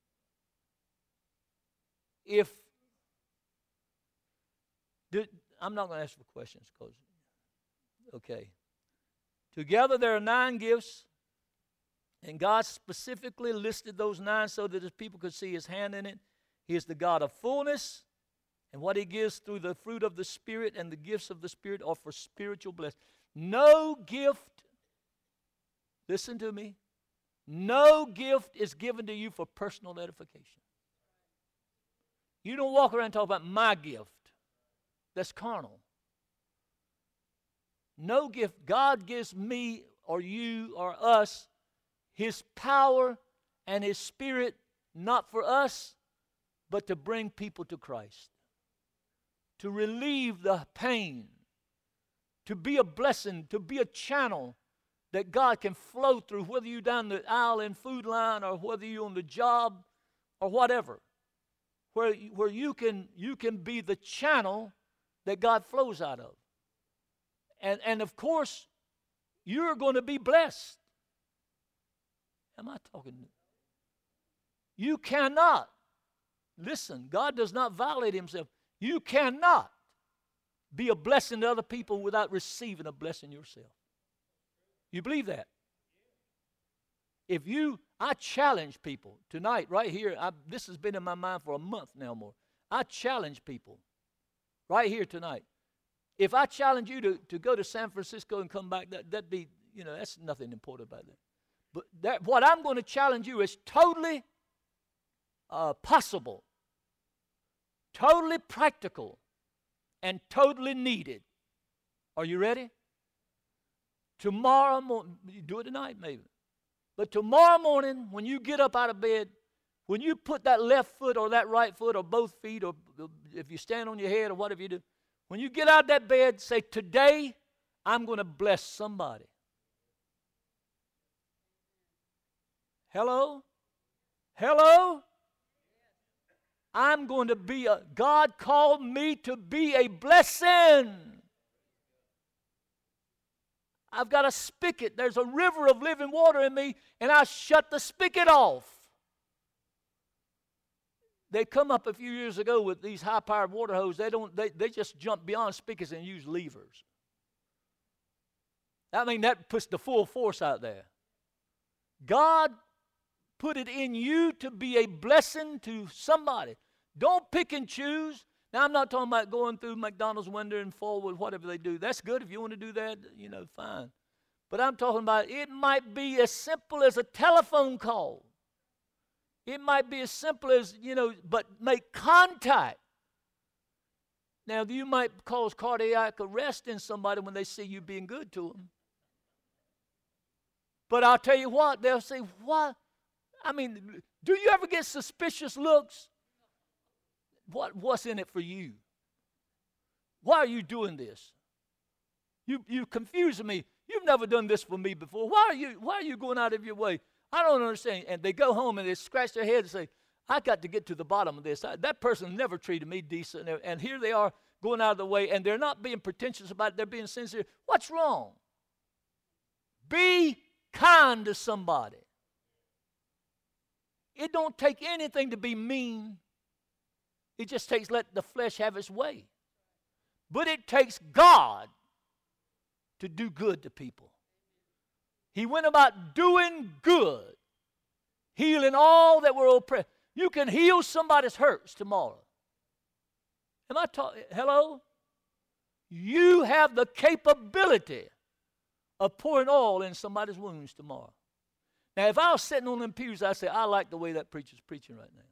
I'm not going to ask for questions, because, okay. Together there are 9 gifts, and God specifically listed those 9 so that his people could see his hand in it. He is the God of fullness, and what he gives through the fruit of the Spirit and the gifts of the Spirit are for spiritual blessing. No gift, listen to me, no gift is given to you for personal edification. You don't walk around and talk about my gift. That's carnal. No gift. God gives me or you or us his power and his Spirit, not for us, but to bring people to Christ, to relieve the pain, to be a blessing, to be a channel that God can flow through, whether you're down the aisle in Food Line or whether you're on the job or whatever, where you can be the channel that God flows out of. And of course, you're going to be blessed. Am I talking? You cannot. Listen, God does not violate himself. You cannot be a blessing to other people without receiving a blessing yourself. You believe that? I challenge people tonight, right here. This has been in my mind for a month now more. I challenge people right here tonight. If I challenge you to go to San Francisco and come back, that'd be, that's nothing important about that. But what I'm going to challenge you is totally possible, totally practical, and totally needed. Are you ready? Tomorrow morning, you do it tonight maybe, but tomorrow morning when you get up out of bed, when you put that left foot or that right foot or both feet, or if you stand on your head or whatever you do, when you get out of that bed, say, today I'm going to bless somebody. Hello? Hello? I'm going to be God called me to be a blessing. I've got a spigot. There's a river of living water in me, and I shut the spigot off. They come up a few years ago with these high-powered water hoses. They just jump beyond spigots and use levers. I mean, that puts the full force out there. God put it in you to be a blessing to somebody. Don't pick and choose. Now, I'm not talking about going through McDonald's window and forward, whatever they do. That's good. If you want to do that, fine. But I'm talking about it might be as simple as a telephone call. It might be as simple as, but make contact. Now, you might cause cardiac arrest in somebody when they see you being good to them. But I'll tell you what, they'll say, what? I mean, do you ever get suspicious looks? What's in it for you? Why are you doing this? You confusing me. You've never done this for me before. Why are you going out of your way? I don't understand. And they go home and they scratch their head and say, I got to get to the bottom of this. That person never treated me decent. And here they are going out of the way, and they're not being pretentious about it. They're being sincere. What's wrong? Be kind to somebody. It don't take anything to be mean. It just takes let the flesh have its way. But it takes God to do good to people. He went about doing good, healing all that were oppressed. You can heal somebody's hurts tomorrow. Am I talking? Hello? You have the capability of pouring oil in somebody's wounds tomorrow. Now, if I was sitting on them pews, I'd say, I like the way that preacher's preaching right now.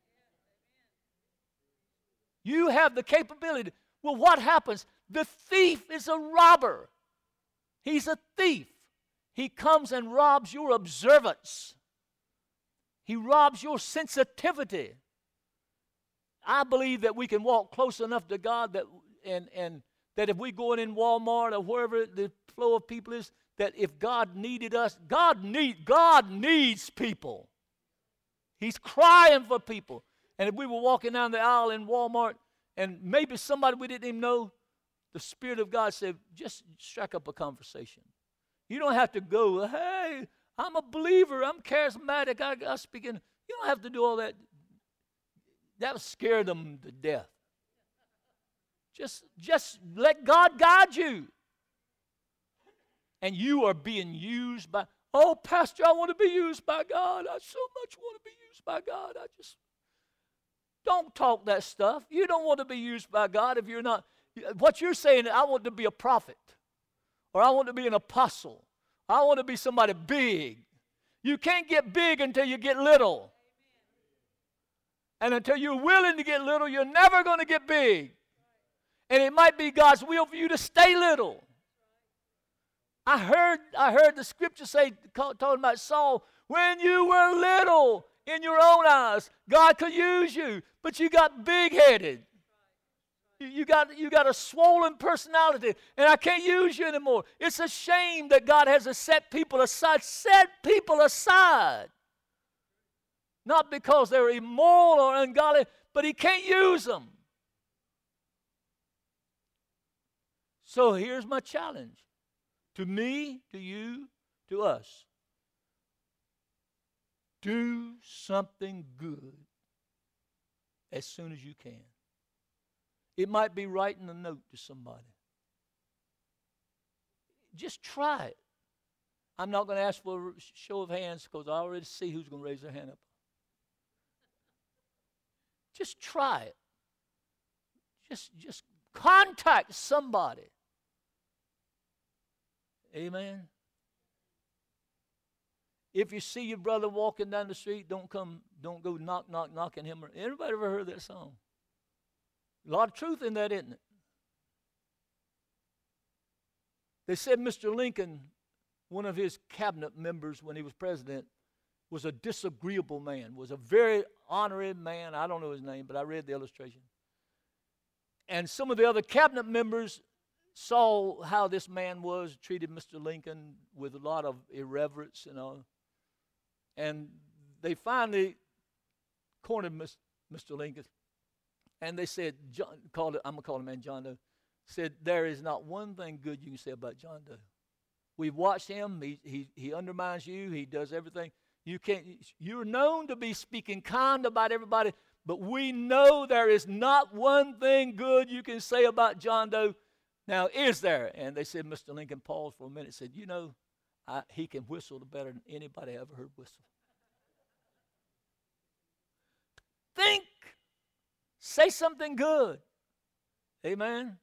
You have the capability. Well, what happens? The thief is a robber. He's a thief. He comes and robs your observance. He robs your sensitivity. I believe that we can walk close enough to God that and that if we go in Walmart or wherever the flow of people is, that if God needed us, God needs people. He's crying for people. And if we were walking down the aisle in Walmart and maybe somebody we didn't even know, the Spirit of God said, just strike up a conversation. You don't have to go, hey, I'm a believer, I'm charismatic, I speak in. You don't have to do all that. That would scare them to death. Just let God guide you. And you are being used by, oh, Pastor, I want to be used by God. I so much want to be used by God. Don't talk that stuff. You don't want to be used by God if you're not. What you're saying is, I want to be a prophet. Or I want to be an apostle. I want to be somebody big. You can't get big until you get little. And until you're willing to get little, you're never going to get big. And it might be God's will for you to stay little. I heard the scripture say, talking about Saul, when you were little in your own eyes, God could use you, but you got big-headed. You got a swollen personality, and I can't use you anymore. It's a shame that God has to set people aside. Set people aside. Not because they're immoral or ungodly, but He can't use them. So here's my challenge. To me, to you, to us. Do something good as soon as you can. It might be writing a note to somebody. Just try it. I'm not going to ask for a show of hands because I already see who's going to raise their hand up. Just try it. Just contact somebody. Amen. If you see your brother walking down the street, don't go knocking him. Anybody ever heard that song? A lot of truth in that, isn't it? They said Mr. Lincoln, one of his cabinet members when he was president, was a disagreeable man, was a very honorable man. I don't know his name, but I read the illustration. And some of the other cabinet members saw how this man was, treated Mr. Lincoln with a lot of irreverence and all. And they finally cornered Mr. Lincoln. And they said, I'm going to call the man John Doe, said, there is not one thing good you can say about John Doe. We've watched him. He undermines you. He does everything. You're known to be speaking kind about everybody, but we know there is not one thing good you can say about John Doe. Now, is there? And they said, Mr. Lincoln paused for a minute and said, you know, he can whistle better than anybody I ever heard whistle. Think. Say something good. Amen.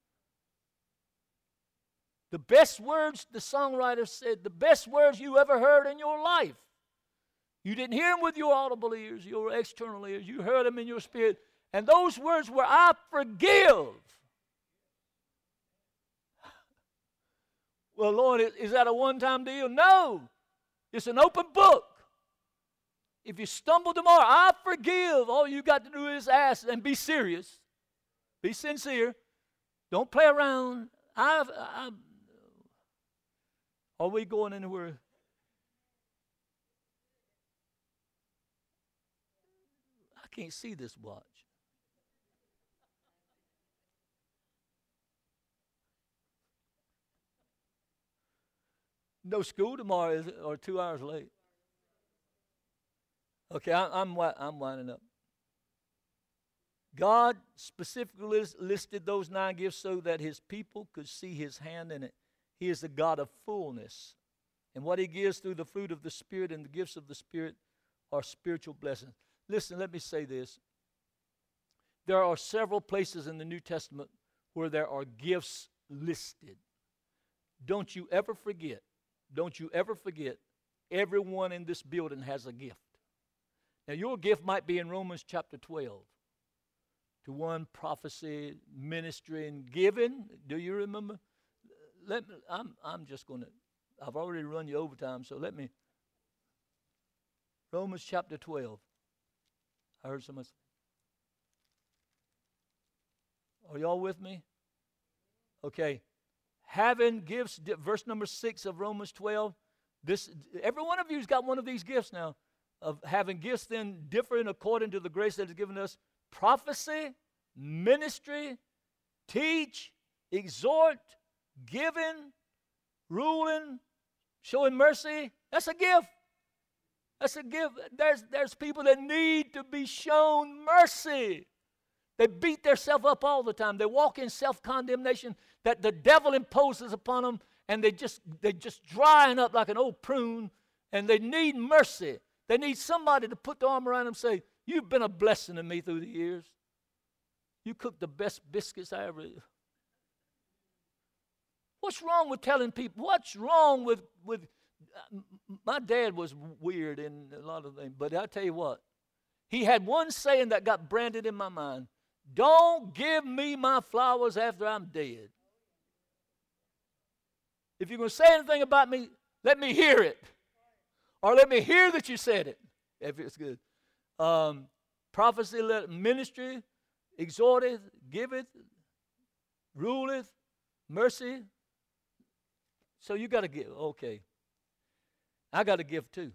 The best words, the songwriter said, the best words you ever heard in your life. You didn't hear them with your audible ears, your external ears. You heard them in your spirit. And those words were, I forgive. Well, Lord, is that a one-time deal? No. It's an open book. If you stumble tomorrow, I forgive. All you got to do is ask and be serious. Be sincere. Don't play around. Are we going anywhere? I can't see this watch. No school tomorrow, is it? Or 2 hours late? Okay, I'm winding up. God specifically listed those 9 gifts so that his people could see his hand in it. He is the God of fullness. And what he gives through the fruit of the Spirit and the gifts of the Spirit are spiritual blessings. Listen, let me say this. There are several places in the New Testament where there are gifts listed. Don't you ever forget, everyone in this building has a gift. Now, your gift might be in Romans chapter 12. To one, prophecy, ministry, and giving. Do you remember? I'm just going to, I've already run you overtime, so let me. Romans chapter 12. I heard someone say. Are y'all with me? Okay. Having gifts, verse number 6 of Romans 12. Every one of you's got one of these gifts now. Of having gifts then differing according to the grace that is given us. Prophecy, ministry, teach, exhort, giving, ruling, showing mercy. That's a gift. That's a gift. There's people that need to be shown mercy. They beat themselves up all the time. They walk in self-condemnation that the devil imposes upon them, and they just drying up like an old prune, and they need mercy. They need somebody to put their arm around them and say, you've been a blessing to me through the years. You cooked the best biscuits I ever. What's wrong with telling people? What's wrong with my dad was weird in a lot of things, but I'll tell you what. He had one saying that got branded in my mind. Don't give me my flowers after I'm dead. If you're going to say anything about me, let me hear it. Or let me hear that you said it, if it's good. Prophecy, ministry, exhorteth, giveth, ruleth, mercy. So you got to give. Okay. I got to give too.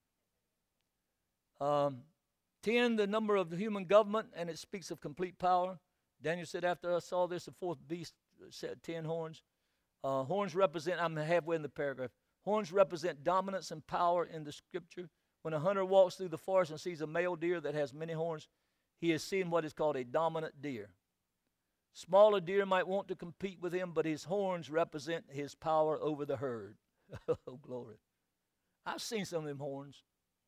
10, the number of the human government, and it speaks of complete power. Daniel said, after I saw this, the fourth beast said 10 horns. Horns represent, I'm halfway in the paragraph. Horns represent dominance and power in the scripture. When a hunter walks through the forest and sees a male deer that has many horns, he is seeing what is called a dominant deer. Smaller deer might want to compete with him, but his horns represent his power over the herd. Oh, glory. I've seen some of them horns.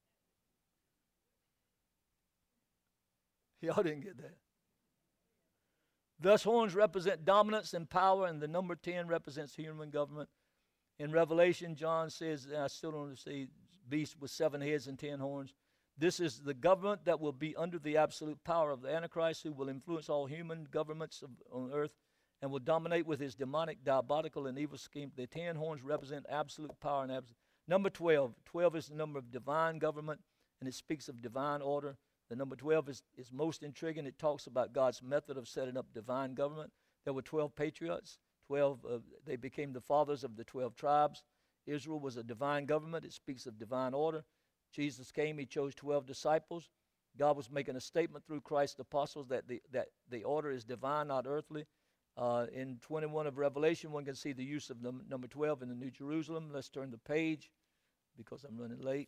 Y'all didn't get that. Thus, horns represent dominance and power, and the number 10 represents human government. In Revelation, John says, and I still don't see beast with 7 heads and 10 horns. This is the government that will be under the absolute power of the Antichrist, who will influence all human governments on earth and will dominate with his demonic, diabolical, and evil scheme. The 10 horns represent absolute power and absolute. Number 12. 12 is the number of divine government, and it speaks of divine order. The number 12 is most intriguing. It talks about God's method of setting up divine government. There were 12 patriots. 12, they became the fathers of the 12 tribes. Israel was a divine government. It speaks of divine order. Jesus came. He chose 12 disciples. God was making a statement through Christ's apostles that the order is divine, not earthly. In 21 of Revelation, one can see the use of number 12 in the New Jerusalem. Let's turn the page because I'm running late.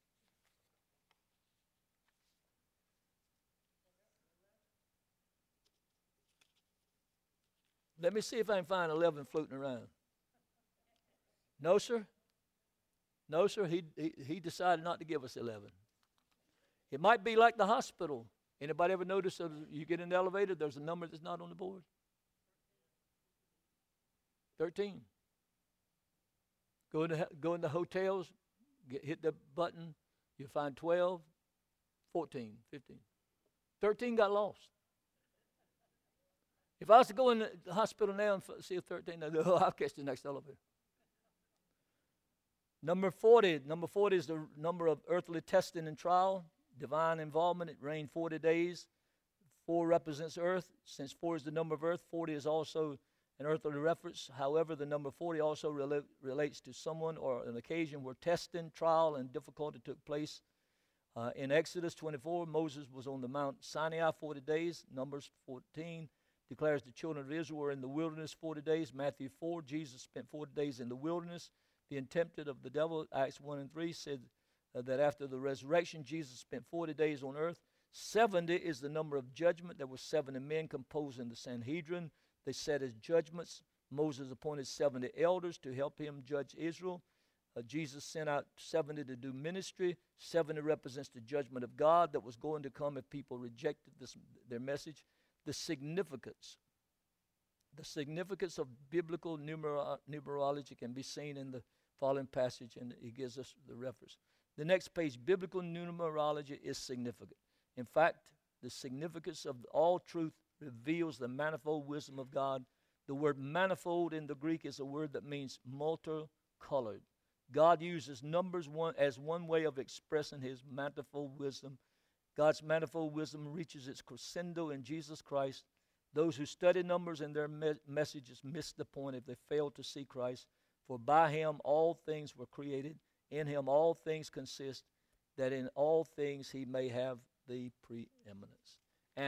Let me see if I can find 11 floating around. No, sir. No, sir. He decided not to give us 11. It might be like the hospital. Anybody ever notice that you get in the elevator, there's a number that's not on the board? 13. Go into hotels, hit the button, you find 12, 14, 15. 13 got lost. If I was to go in the hospital now and see a 13, I'll catch the next elevator. Number 40. Number 40 is the number of earthly testing and trial, divine involvement. It reigned 40 days. 4 represents earth. Since 4 is the number of earth, 40 is also An earthly reference, however, the number 40 also relates to someone or an occasion where testing, trial, and difficulty took place. In Exodus 24, Moses was on the Mount Sinai 40 days. Numbers 14 declares the children of Israel were in the wilderness 40 days. Matthew 4, Jesus spent 40 days in the wilderness, being tempted of the devil. Acts 1 and 3 said that after the resurrection, Jesus spent 40 days on earth. 70 is the number of judgment. There were 70 men composing the Sanhedrin. They sat as judgments. Moses appointed 70 elders to help him judge Israel. Jesus sent out 70 to do ministry. 70 represents the judgment of God that was going to come if people rejected their message. The significance of biblical numerology can be seen in the following passage, and it gives us the reference. The next page, biblical numerology is significant. In fact, the significance of all truth reveals the manifold wisdom of God. The word manifold in the Greek is a word that means multicolored. God uses numbers as one way of expressing his manifold wisdom. God's manifold wisdom reaches its crescendo in Jesus Christ. Those who study numbers in their messages miss the point if they fail to see Christ. For by him all things were created. In him all things consist, that in all things he may have the preeminence.